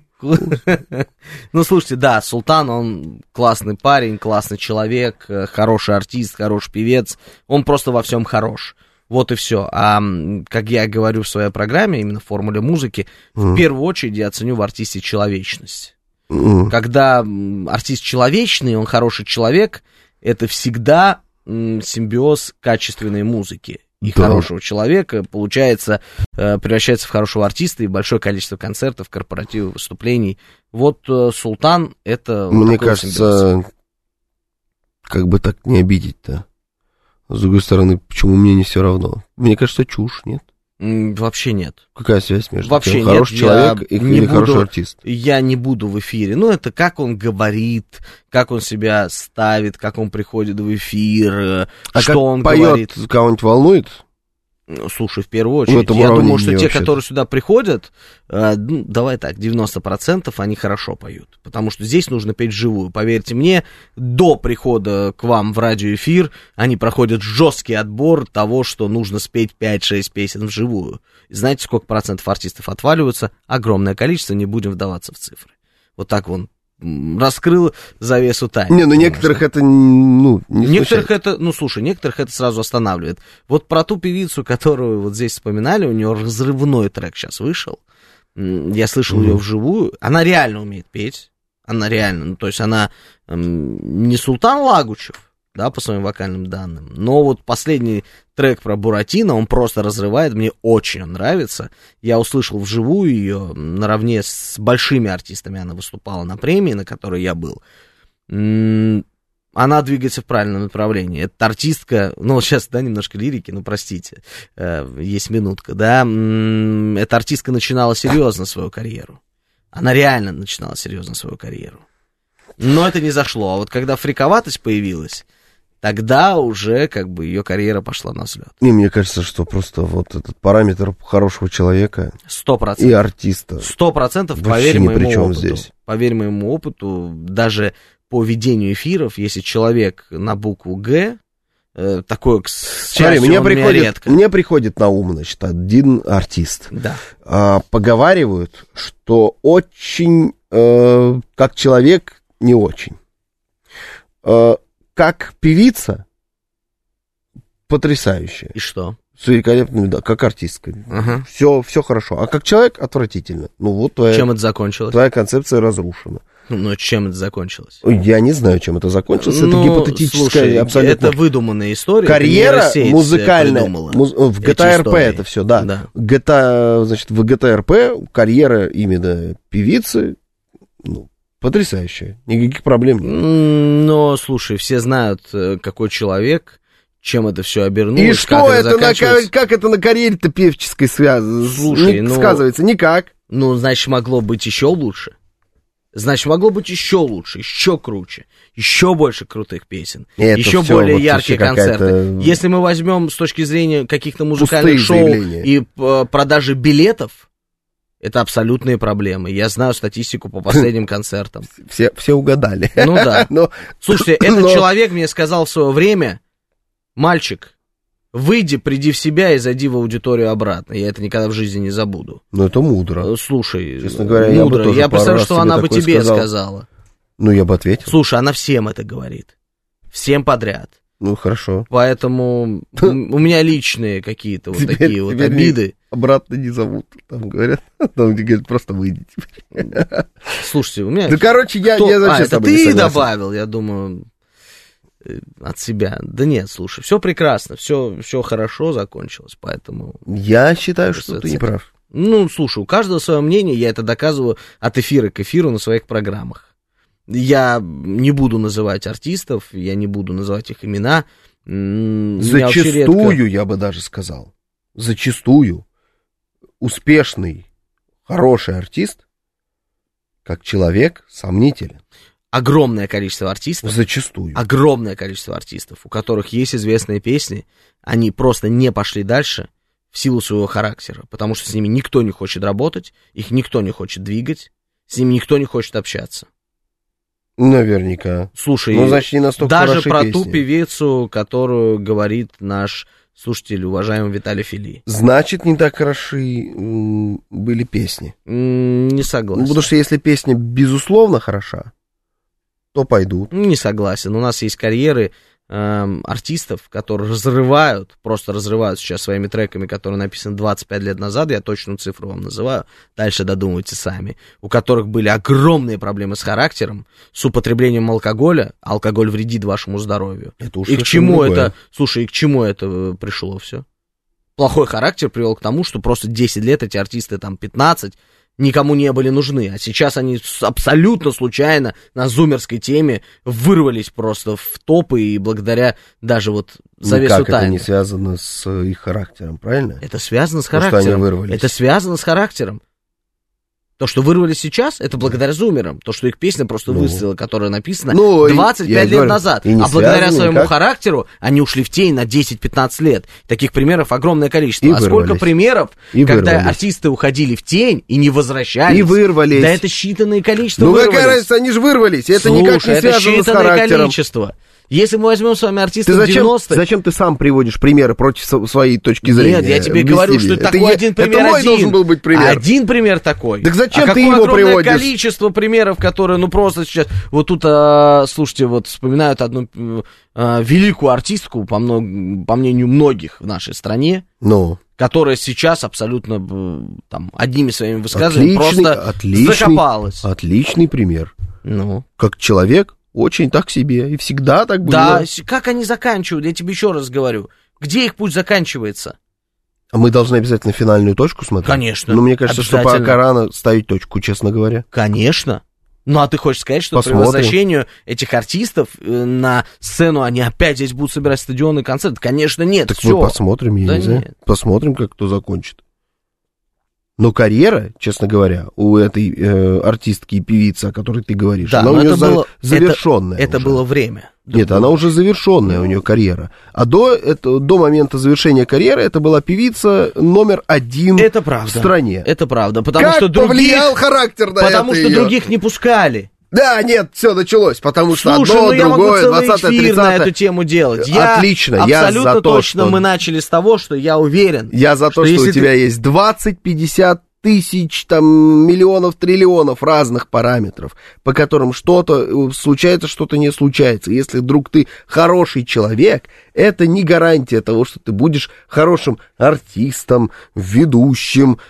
S2: Ну, слушайте, да, Султан, он классный парень, классный человек, хороший артист, хороший певец, он просто во всем хорош. Вот и все. А как я говорю в своей программе, именно в формуле музыки, в первую очередь я ценю в артисте человечность. Когда артист человечный, он хороший человек, это всегда симбиоз качественной музыки. И хорошего человека, получается, превращается в хорошего артиста, и большое количество концертов, корпоративов, выступлений. Вот Султан — это...
S3: Мне кажется, симбиоз. Как бы так не обидеть-то. С другой стороны, почему мне не все равно? Мне кажется, чушь, нет?
S2: Вообще нет.
S3: Какая связь между
S2: вообще
S3: тем, хороший человек или хороший артист?
S2: Я не буду в эфире. Ну, это как он говорит, как он себя ставит, как он приходит в эфир, что он говорит.
S3: А как поет, кого-нибудь волнует?
S2: Слушай, в первую очередь, я думаю, что те, которые сюда приходят, ну, давай так, 90% они хорошо поют, потому что здесь нужно петь вживую. Поверьте мне, до прихода к вам в радиоэфир они проходят жесткий отбор того, что нужно спеть 5-6 песен вживую. И знаете, сколько процентов артистов отваливаются? Огромное количество, не будем вдаваться в цифры. Вот так вон раскрыл завесу тайны.
S3: Не, ну некоторых это, ну, не
S2: некоторых
S3: смущает.
S2: это, ну, слушай, некоторых это сразу останавливает. Вот про ту певицу, которую вот здесь вспоминали, у нее разрывной трек сейчас вышел. Я слышал ее вживую. Она реально умеет петь. Она реально, ну, то есть она не Султан Лагучев, да, по своим вокальным данным, но вот последний трек про Буратино, он просто разрывает, мне очень он нравится. Я услышал вживую ее, наравне с большими артистами она выступала на премии, на которой я был. Она двигается в правильном направлении. Это артистка, ну, сейчас, да, немножко лирики, ну, простите, есть минутка, да. Эта артистка начинала серьезно свою карьеру. Она реально начинала серьезно свою карьеру. Но это не зашло. А вот когда фриковатость появилась, тогда уже как бы ее карьера пошла на взлет.
S3: Не, мне кажется, что просто вот этот параметр хорошего человека
S2: 100%.
S3: И артиста
S2: 100%, поверь моему опыту.
S3: Здесь.
S2: Поверь моему опыту, даже по ведению эфиров, если человек на букву «Г», такой, к
S3: счастью, мне приходит на ум, значит, один артист.
S2: Да.
S3: Поговаривают, что очень, как человек, не очень. Как певица потрясающая.
S2: И что?
S3: Великолепно, да, как артистка. Все хорошо. А как человек отвратительно. Ну вот
S2: чем это закончилось?
S3: Твоя концепция разрушена.
S2: Ну, чем это закончилось?
S3: Я не знаю, чем это закончилось. Это гипотетическая,
S2: слушай,
S3: абсолютно.
S2: Это выдуманная история.
S3: Карьера музыкальная. В ГТРП это все, да. Значит, в ГТРП карьера именно певицы, ну, потрясающая. Никаких проблем нет.
S2: Но, слушай, все знают, какой человек, чем это все обернулось.
S3: И что как это на карьере-то певческой сказывается? Никак.
S2: Ну, значит, могло быть еще лучше. Значит, могло быть еще лучше, еще круче, еще больше крутых песен, еще более вот яркие концерты. Если мы возьмем с точки зрения каких-то музыкальных шоу и продажи билетов, Это абсолютные проблемы. Я знаю статистику по последним концертам.
S3: Все угадали.
S2: Ну да. Слушайте, этот человек мне сказал в свое время: мальчик, выйди, приди в себя и зайди в аудиторию обратно. Я это никогда в жизни не забуду.
S3: Ну, это мудро.
S2: Слушай,
S3: честно говоря,
S2: мудро. Я представляю, что она бы тебе сказала.
S3: Ну, я бы ответил.
S2: Слушай, она всем это говорит. Всем подряд.
S3: Ну, хорошо.
S2: Поэтому у меня личные какие-то вот такие вот обиды.
S3: Обратно не зовут, там говорят. Там говорят, просто выйди теперь.
S2: Слушайте, у меня...
S3: Да, короче, я вообще с тобой не
S2: ты
S3: согласен.
S2: добавил, я думаю, от себя. Да нет, слушай, все прекрасно, все хорошо закончилось, поэтому...
S3: Я считаю, что ты не прав.
S2: Ну, слушай, у каждого свое мнение, я это доказываю от эфира к эфиру на своих программах. Я не буду называть артистов, я не буду называть их имена.
S3: Зачастую, я бы даже сказал, зачастую успешный, хороший артист, как человек, сомнителен.
S2: Огромное количество артистов.
S3: Зачастую.
S2: Огромное количество артистов, у которых есть известные песни, они просто не пошли дальше в силу своего характера, потому что с ними никто не хочет работать, их никто не хочет двигать, с ними никто не хочет общаться.
S3: Наверняка.
S2: Слушай,
S3: ну, значит, не настолько
S2: даже про
S3: песни.
S2: ту певицу, которую говорит наш слушатель, уважаемый Виталий Фили.
S3: Значит, не так хороши были песни.
S2: Не согласен.
S3: Потому что если песня безусловно хороша, то пойдут.
S2: Не согласен. У нас есть карьеры артистов, которые просто разрывают сейчас своими треками, которые написаны 25 лет назад, я точную цифру вам называю, дальше додумайте сами, у которых были огромные проблемы с характером, с употреблением алкоголя, алкоголь вредит вашему здоровью. И к чему это, слушай, и к чему это пришло все? Плохой характер привел к тому, что просто 10 лет эти артисты, там 15, никому не были нужны, а сейчас они абсолютно случайно на зумерской теме вырвались просто в топы, и благодаря даже вот завесу тайны.
S3: Никак это не связано с их характером, правильно?
S2: Это связано с характером.
S3: Что они вырвались.
S2: Это связано с характером. То, что вырвались сейчас, это благодаря зумерам. То, что их песня просто выстрелила, которая написана 25 лет назад. А благодаря своему характеру они ушли в тень на 10-15 лет. Таких примеров огромное количество. А сколько примеров, когда артисты уходили в тень и не возвращались.
S3: И вырвались.
S2: Да это считанное количество
S3: Ну
S2: вырвались.
S3: какая разница, они же вырвались. Это никак не связано с характером.
S2: Количество. Если мы возьмем с вами артистов 90-х...
S3: Зачем ты сам приводишь примеры против своей точки зрения?
S2: Нет, я тебе говорю, что такой один пример.
S3: Это мой должен был быть пример.
S2: Один пример такой.
S3: Так зачем ты
S2: его
S3: приводишь?
S2: Огромное количество примеров, которые, ну, просто сейчас... Вот тут, слушайте, вот вспоминают одну великую артистку, по мнению многих в нашей стране, которая сейчас абсолютно там одними своими высказываниями просто закопалась.
S3: Отличный пример. Как человек... Очень так себе, и всегда так было.
S2: Да, как они заканчивают, я тебе еще раз говорю. Где их путь заканчивается?
S3: А мы должны обязательно финальную точку смотреть?
S2: Конечно.
S3: Но мне кажется, что пока рано ставить точку, честно говоря.
S2: Конечно. Ну, а ты хочешь сказать, что при возвращению этих артистов на сцену они опять здесь будут собирать стадионы и концерты? Конечно, нет.
S3: Так мы посмотрим, я не знаю. Посмотрим, как кто закончит. Но карьера, честно говоря, у этой артистки и певицы, о которой ты говоришь, она у нее завершенная.
S2: Это было время.
S3: Нет, она уже завершенная у нее карьера. А до момента завершения карьеры это была певица номер 1 в стране.
S2: Это правда. Потому
S3: как
S2: что
S3: повлиял характер на это
S2: потому что других не пускали.
S3: Да, нет, все началось, потому что
S2: одно,
S3: другое, 20-е, 30-е.
S2: на эту тему делать.
S3: Отлично, я за то,
S2: точно мы начали с того, что я уверен.
S3: Я за то, что у тебя есть 20-50 тысяч, там, миллионов, триллионов разных параметров, по которым что-то случается, что-то не случается. Если вдруг ты хороший человек, это не гарантия того, что ты будешь хорошим артистом, ведущим,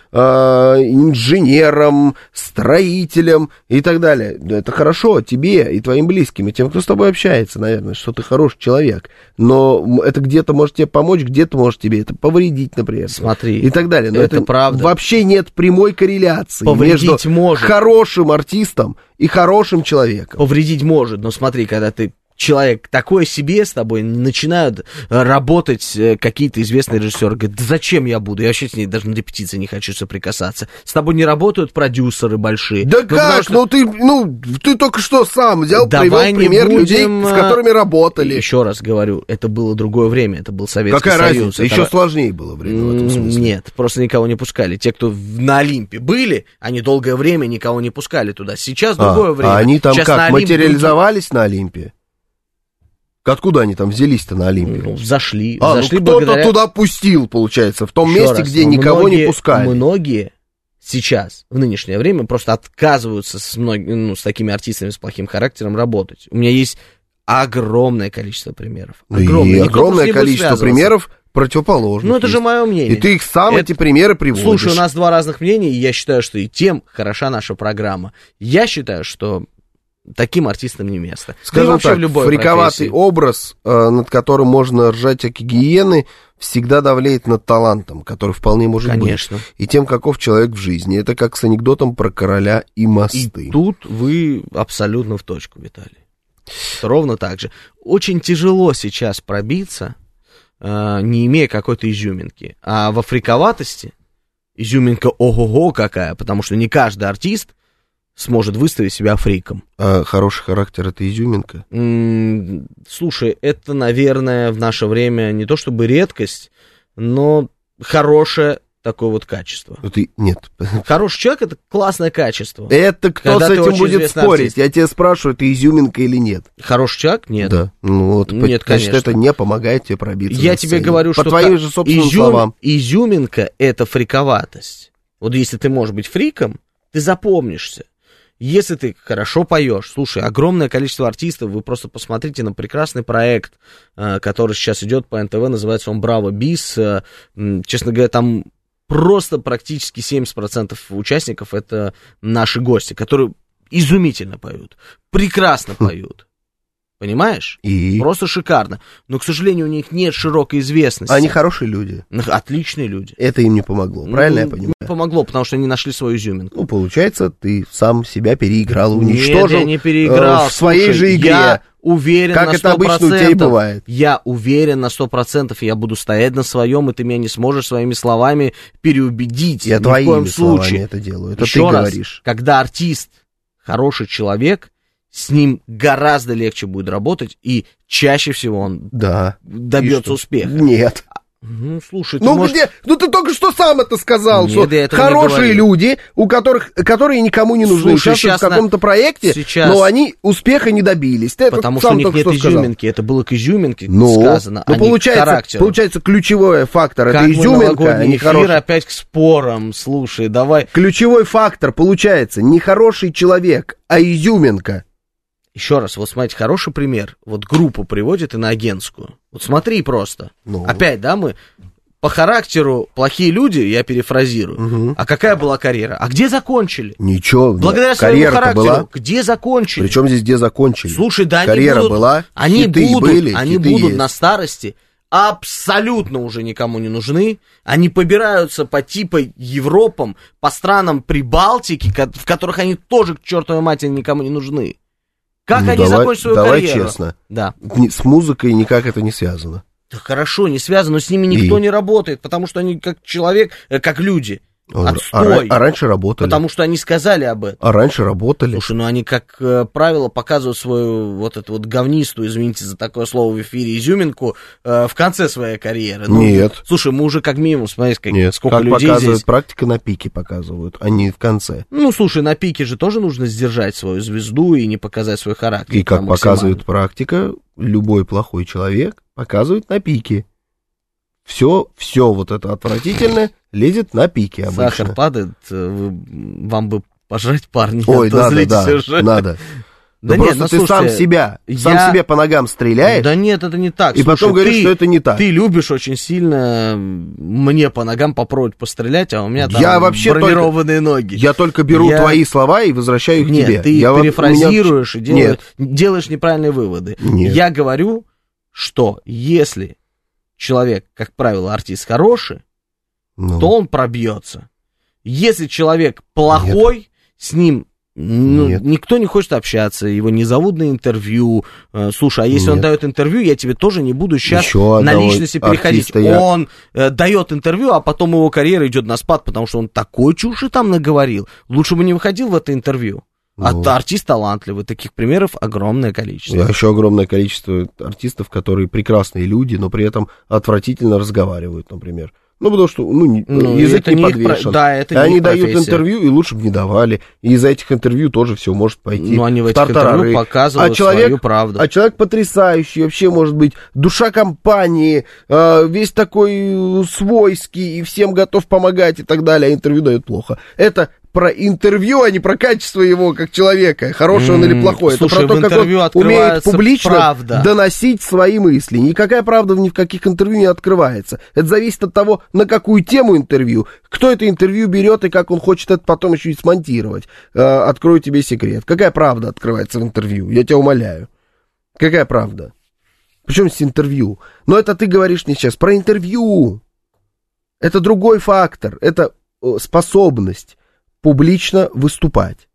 S3: инженером, строителем и так далее. Это хорошо тебе и твоим близким, и тем, кто с тобой общается, наверное, что ты хороший человек. Но это где-то может тебе помочь, где-то может тебе это повредить, например.
S2: Смотри,
S3: и так далее. Но
S2: это правда.
S3: Вообще нет прямой корреляции
S2: повредить
S3: между
S2: может.
S3: Хорошим артистом и хорошим человеком.
S2: Повредить может, но смотри, когда ты человек такое себе с тобой, начинают работать какие-то известные режиссеры, говорят, да зачем я буду, я вообще с ней даже на репетиции не хочу соприкасаться. С тобой не работают продюсеры большие.
S3: Да как? Что... ты только что сам взял, привел пример людей, с которыми работали.
S2: Еще раз говорю, это было другое время, это был Советский
S3: Какая
S2: Союз.
S3: Разница? Еще сложнее было время в этом смысле.
S2: Нет, просто никого не пускали. Те, кто на Олимпе были, они долгое время никого не пускали туда. Сейчас другое время.
S3: А они там
S2: сейчас
S3: как, материализовались на Олимпе? Откуда они там взялись-то на Олимпе?
S2: Ну, зашли
S3: кто-то
S2: благодаря...
S3: туда пустил, получается, в том
S2: Еще
S3: месте,
S2: раз,
S3: где никого не пускали.
S2: Многие сейчас, в нынешнее время, просто отказываются с такими артистами с плохим характером работать. У меня есть огромное количество примеров.
S3: Огромное количество примеров противоположных.
S2: Ну, это же мое мнение.
S3: И ты их сам, эти примеры приводишь.
S2: Слушай, у нас два разных мнения, и я считаю, что и тем хороша наша программа. Я считаю, что таким артистам не место.
S3: Скажем так, фриковатый образ, над которым можно ржать как гиены, всегда давлеет над талантом, который вполне может быть. И тем, каков человек в жизни. Это как с анекдотом про короля и мосты.
S2: И тут вы абсолютно в точку, Виталий. Ровно так же. Очень тяжело сейчас пробиться, не имея какой-то изюминки. А во фриковатости изюминка ого-го какая, потому что не каждый артист сможет выставить себя фриком.
S3: А хороший характер — это изюминка?
S2: Слушай, это, наверное, в наше время не то чтобы редкость, но хорошее такое вот качество.
S3: Нет.
S2: Хороший человек — это классное качество.
S3: Это кто с этим будет спорить? Артист. Я тебя спрашиваю, это изюминка или нет?
S2: Хороший человек? Нет.
S3: Да. Ну вот,
S2: нет,
S3: значит, это не помогает тебе пробиться.
S2: Я тебе говорю,
S3: по твоим же собственным словам.
S2: Изюминка — это фриковатость. Вот если ты можешь быть фриком, ты запомнишься. Если ты хорошо поешь, слушай, огромное количество артистов, вы просто посмотрите на прекрасный проект, который сейчас идет по НТВ, называется он «Браво Бис». Честно говоря, там просто практически 70% участников — это наши гости, которые изумительно поют, прекрасно поют. Понимаешь?
S3: И?
S2: Просто шикарно. Но, к сожалению, у них нет широкой известности.
S3: Они хорошие люди.
S2: Отличные люди.
S3: Это им не помогло, правильно я понимаю?
S2: Не помогло, потому что они нашли свою изюминку.
S3: Ну, получается, ты сам себя переиграл, уничтожил.
S2: Нет, я не переиграл.
S3: В своей же игре.
S2: Я уверен
S3: как
S2: на 100%.
S3: Это обычно у тебя и бывает.
S2: Я уверен на 100%, и я буду стоять на своем, и ты меня не сможешь своими словами переубедить.
S3: Я твоими словами это делаю. Это
S2: еще
S3: ты
S2: раз,
S3: говоришь.
S2: Когда артист хороший человек, с ним гораздо легче будет работать, и чаще всего он добьется успеха.
S3: Нет.
S2: Ну, слушай,
S3: ты только что сам это сказал,
S2: нет,
S3: что хорошие люди, которые никому не нужны, участвуют в каком-то проекте, но они успеха не добились.
S2: Потому что у них нет изюминки, это было к изюминке сказано, а не к характеру.
S3: Получается, ключевой фактор — это изюминка, а не
S2: хороший. Опять к спорам, слушай, давай.
S3: Ключевой фактор, получается, не хороший человек, а изюминка.
S2: Еще раз, вот смотрите, хороший пример. Вот группу приводит иноагентскую. Вот смотри просто. Опять, да, мы по характеру плохие люди, я перефразирую.
S3: Угу.
S2: А какая была карьера? А где закончили?
S3: Ничего.
S2: Благодаря своему характеру. Была? Где закончили?
S3: Причем здесь где закончили?
S2: Слушай, да
S3: карьера была,
S2: они будут на старости абсолютно уже никому не нужны. Они побираются по типа Европам, по странам Прибалтики, в которых они тоже к чертовой матери никому не нужны. Как они закончат свою карьеру?
S3: Давай честно.
S2: Да.
S3: С музыкой никак это не связано.
S2: Да хорошо, не связано, но с ними никто не работает, потому что они как человек, как люди. Отстой.
S3: А раньше работали.
S2: Потому что они сказали об этом.
S3: А раньше работали.
S2: Слушай, ну они, как правило, показывают свою вот эту вот говнистую, извините за такое слово в эфире, изюминку в конце своей карьеры.
S3: Нет.
S2: Слушай, мы уже как минимум, смотри, сколько
S3: как
S2: людей
S3: показывают,
S2: здесь.
S3: Практика на пике показывают, а не в конце.
S2: Ну, слушай, на пике же тоже нужно сдержать свою звезду и не показать свой характер.
S3: И как показывает практика, любой плохой человек показывает на пике. Все вот это отвратительное лезет на пике обычно.
S2: Сахар падает, вам бы пожрать, парни.
S3: Ой, надо. Да нет, просто ты сам себе по ногам стреляешь.
S2: Да нет, это не так.
S3: И потом говоришь, что это не так.
S2: Ты любишь очень сильно мне по ногам попробовать пострелять, а у меня там бронированные ноги.
S3: Я только беру твои слова и возвращаю их к тебе.
S2: Нет, ты перефразируешь и делаешь неправильные выводы.
S3: Нет.
S2: Я говорю, что если человек, как правило, артист хороший, то он пробьется. Если человек плохой, с ним Никто не хочет общаться, его не зовут на интервью. Слушай, а если он дает интервью, я тебе тоже не буду сейчас на личности переходить. Он дает интервью, а потом его карьера идет на спад, потому что он такой чуши там наговорил. Лучше бы не выходил в это интервью. Артист талантливый, таких примеров огромное количество.
S3: Еще огромное количество артистов, которые прекрасные люди, но при этом отвратительно разговаривают, например. потому что язык не подвешен. Они дают интервью, и лучше бы не давали. И из-за этих интервью тоже все может пойти.
S2: Они в этих интервью показывают свою правду.
S3: А человек потрясающий, вообще может быть душа компании, весь такой свойский, и всем готов помогать и так далее, а интервью дает плохо. Это про интервью, а не про качество его как человека, хороший он или плохой.
S2: Слушай,
S3: это про то, как он умеет публично доносить свои мысли. Никакая правда ни в каких интервью не открывается. Это зависит от того, на какую тему интервью, кто это интервью берет и как он хочет это потом еще и смонтировать. Открою тебе секрет. Какая правда открывается в интервью? Я тебя умоляю. Какая правда? Причем здесь интервью? Но это ты говоришь мне сейчас про интервью. Это другой фактор. Это способность публично выступать,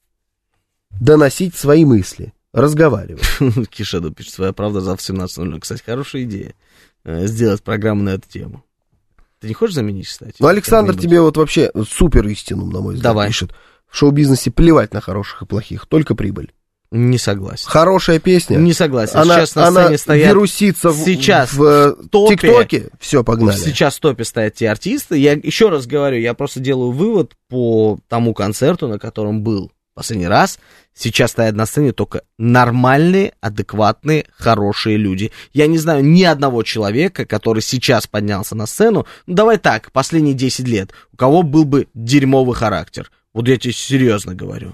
S3: доносить свои мысли, разговаривать.
S2: Кишеду пишет, своя правда завтра в 17:00. Кстати, хорошая идея сделать программу на эту тему. Ты не хочешь заменить, кстати?
S3: Александр тебе вот вообще супер истину, на мой взгляд, пишет. В шоу-бизнесе плевать на хороших и плохих, только прибыль.
S2: Не согласен.
S3: Хорошая песня.
S2: Не согласен.
S3: Сейчас на сцене стоят... вирусится
S2: сейчас
S3: в ТикТоке. Все, погнали.
S2: Сейчас в топе стоят те артисты. Я еще раз говорю, я просто делаю вывод по тому концерту, на котором был последний раз. Сейчас стоят на сцене только нормальные, адекватные, хорошие люди. Я не знаю ни одного человека, который сейчас поднялся на сцену. Давай так, последние 10 лет. У кого был бы дерьмовый характер. Вот я тебе серьезно говорю.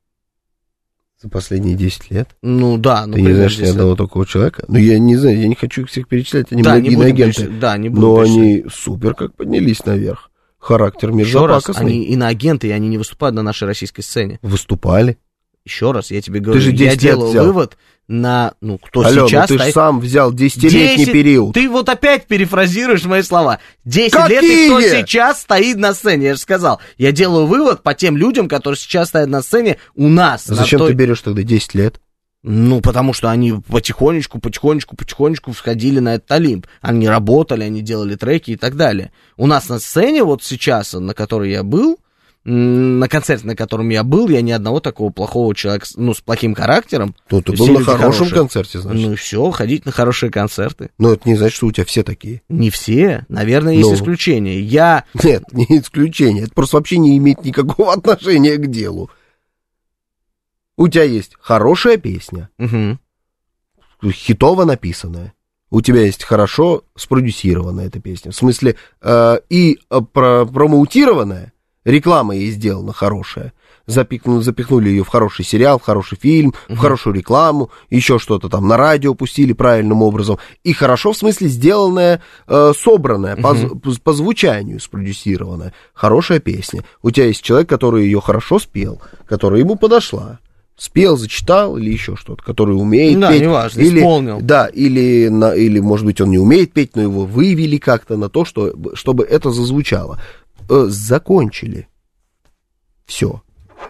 S3: За последние 10 лет?
S2: Да.
S3: Ты не знаешь ни одного такого человека? Я не знаю, я не хочу их всех перечислять, они многие иноагенты.
S2: Не буду
S3: но они супер как поднялись наверх. Характер мерзопакостный.
S2: Они иноагенты, и они не выступают на нашей российской сцене.
S3: Выступали.
S2: Еще раз, я тебе говорю, я делаю вывод на, кто
S3: Алло,
S2: сейчас...
S3: ты же сам взял 10-летний период.
S2: Ты вот опять перефразируешь мои слова. 10 лет, и кто сейчас стоит на сцене, я же сказал. Я делаю вывод по тем людям, которые сейчас стоят на сцене у нас.
S3: Зачем ты берешь тогда 10 лет?
S2: Потому что они потихонечку всходили на этот Олимп. Они работали, они делали треки и так далее. У нас на сцене вот сейчас, на которой я был, на концерте, на котором я был, я ни одного такого плохого человека, с плохим характером.
S3: Ты был на хорошем концерте, значит.
S2: Все, ходить на хорошие концерты.
S3: Но это не значит, что у тебя все такие.
S2: Не все, наверное, есть исключения.
S3: Нет, не исключение. Это просто вообще не имеет никакого отношения к делу. У тебя есть хорошая песня, хитово написанная. У тебя есть хорошо спродюсированная эта песня. В смысле, и промоутированная. Реклама ей сделана хорошая. Запихнули ее в хороший сериал, в хороший фильм, в хорошую рекламу, еще что-то там на радио пустили правильным образом. И хорошо, в смысле, сделанная, собранная, по звучанию спродюсированная. Хорошая песня. У тебя есть человек, который ее хорошо спел, которая ему подошла. Спел, зачитал или еще что-то, который умеет петь.
S2: Неважно, исполнил.
S3: Да, или, может быть, он не умеет петь, но его вывели как-то на то, чтобы это зазвучало. Закончили. Все.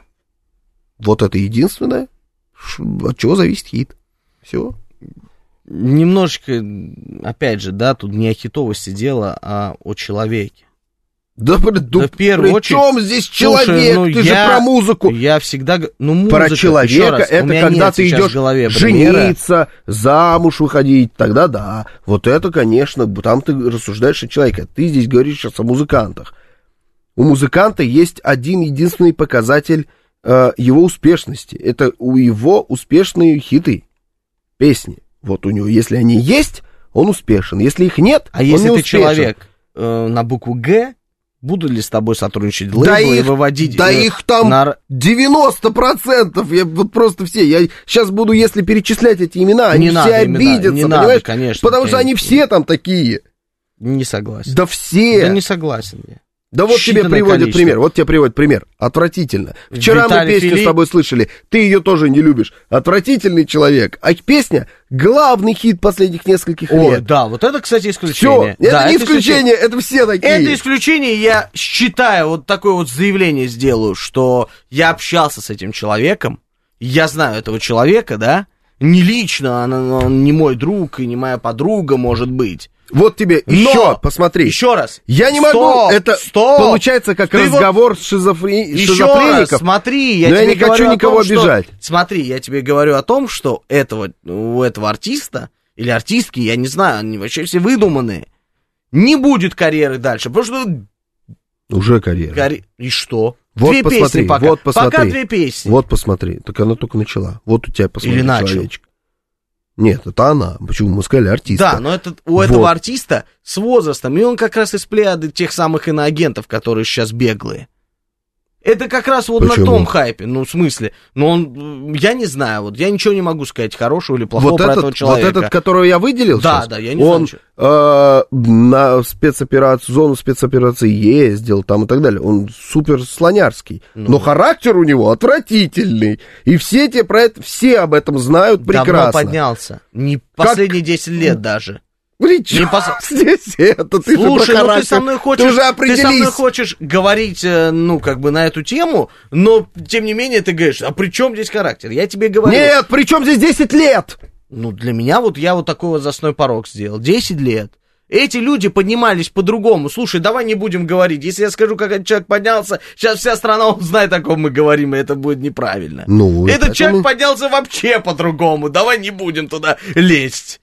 S3: Вот это единственное, от чего зависит хит. Все.
S2: Немножечко, опять же, тут не о хитовости дело, а о человеке.
S3: Да в первую очередь. При чем здесь человек? Ты же про музыку.
S2: Я всегда... музыка,
S3: про человека раз, это когда ты идешь жениться, замуж выходить, тогда да. Вот это, конечно, там ты рассуждаешь о человеке. Ты здесь говоришь сейчас о музыкантах. У музыканта есть один единственный показатель его успешности. Это у его успешные хиты, песни. Вот у него, если они есть, он успешен. Если их нет, он не успешен. А если ты человек
S2: на букву «Г», буду ли с тобой сотрудничать лейблы и выводить...
S3: Да их там 90%, я вот просто все, я сейчас буду, если перечислять эти имена, они все обидятся,
S2: не
S3: понимаешь?
S2: Конечно,
S3: потому что они все там такие.
S2: Не согласен.
S3: Да все.
S2: Да не согласен я.
S3: Да вот тебе приводят пример. Отвратительно. Вчера мы песню с тобой слышали, ты ее тоже не любишь. Отвратительный человек. А песня — главный хит последних нескольких лет.
S2: Ой, да, вот это, кстати, исключение.
S3: Все, это не исключение, это все такие.
S2: Это исключение, я считаю, вот такое вот заявление сделаю, что я общался с этим человеком, я знаю этого человека, да, не лично, он не мой друг и не моя подруга, может быть.
S3: Вот тебе еще, посмотри.
S2: Еще раз.
S3: Я не могу, это получается как разговор с шизофреником.
S2: Еще раз, смотри,
S3: я не хочу никого обижать.
S2: Смотри, я тебе говорю о том, что у этого артиста или артистки, я не знаю, они вообще все выдуманные, не будет карьеры дальше, потому что...
S3: Уже карьера.
S2: И что?
S3: Вот
S2: две
S3: посмотри,
S2: песни пока.
S3: Вот посмотри.
S2: Пока 2 песни.
S3: Вот посмотри, так она только начала. Вот у тебя, посмотри,
S2: или
S3: человечек. Нет, это она. Почему? Мы сказали артистка.
S2: Да, но у этого артиста с возрастом, и он как раз из плеяды тех самых иноагентов, которые сейчас беглые. Это как раз вот на том хайпе, в смысле, я не знаю, вот я ничего не могу сказать хорошего или плохого про этого человека.
S3: Вот этот, которого я выделил сейчас?
S2: Да, я не знаю.
S3: Он на зону спецоперации ездил там и так далее, он супер слонярский, но характер у него отвратительный, и все об этом знают прекрасно.
S2: Давно поднялся, не последние 10 лет даже.
S3: Здесь это ты.
S2: Слушай, ты со мной хочешь говорить, на эту тему, но, тем не менее, ты говоришь, а при чем здесь характер? Я тебе говорю...
S3: Нет, при чем здесь 10 лет?
S2: Для меня я вот такой вот засной порог сделал. 10 лет. Эти люди поднимались по-другому. Слушай, давай не будем говорить. Если я скажу, как этот человек поднялся, сейчас вся страна узнает, о ком мы говорим, и это будет неправильно. Этот человек поднялся вообще по-другому. Давай не будем туда лезть.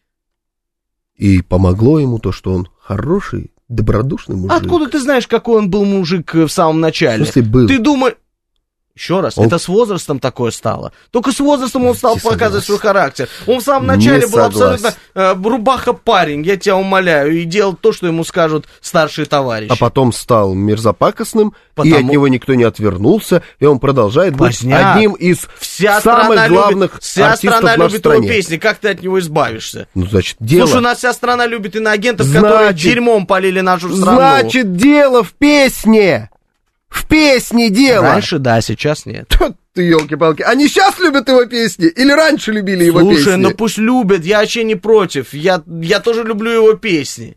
S3: И помогло ему то, что он хороший, добродушный мужик.
S2: Откуда ты знаешь, какой он был мужик в самом начале?
S3: В смысле, был?
S2: Ты думаешь... Еще раз, это с возрастом такое стало. Только с возрастом он стал показывать свой характер. Он в самом начале был абсолютно рубаха-парень, я тебя умоляю, и делал то, что ему скажут старшие товарищи.
S3: А потом стал мерзопакостным, и от него никто не отвернулся, и он продолжает быть одним из самых главных артистов в нашей стране. Вся страна любит его песни,
S2: как ты от него избавишься?
S3: Дело...
S2: Слушай, у нас вся страна любит иноагентов, которые дерьмом полили нашу страну.
S3: Значит, дело в песне! В песне дело!
S2: Раньше, да, сейчас нет.
S3: Ты, елки-палки, они сейчас любят его песни? Или раньше любили его песни?
S2: Слушай, пусть любят, я вообще не против. Я тоже люблю его песни.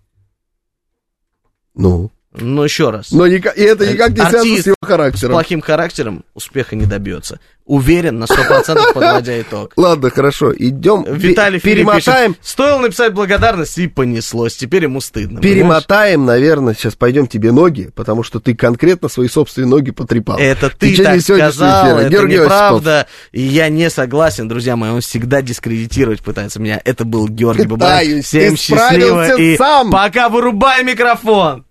S2: Но еще раз.
S3: Но это никак не связано с его характером.
S2: С плохим характером успеха не добьется. Уверен, на 100% подводя итог.
S3: Ладно, хорошо, идем.
S2: Виталий
S3: перемотаем.
S2: Пишет, стоило написать благодарность, и понеслось. Теперь ему стыдно.
S3: Перемотаем, наверное, сейчас пойдем тебе ноги, потому что ты конкретно свои собственные ноги потрепал.
S2: Это ты так сказал, это неправда. И я не согласен, друзья мои. Он всегда дискредитировать пытается меня. Это был Георгий Бабаев. Всем счастливо. И пока, вырубай микрофон.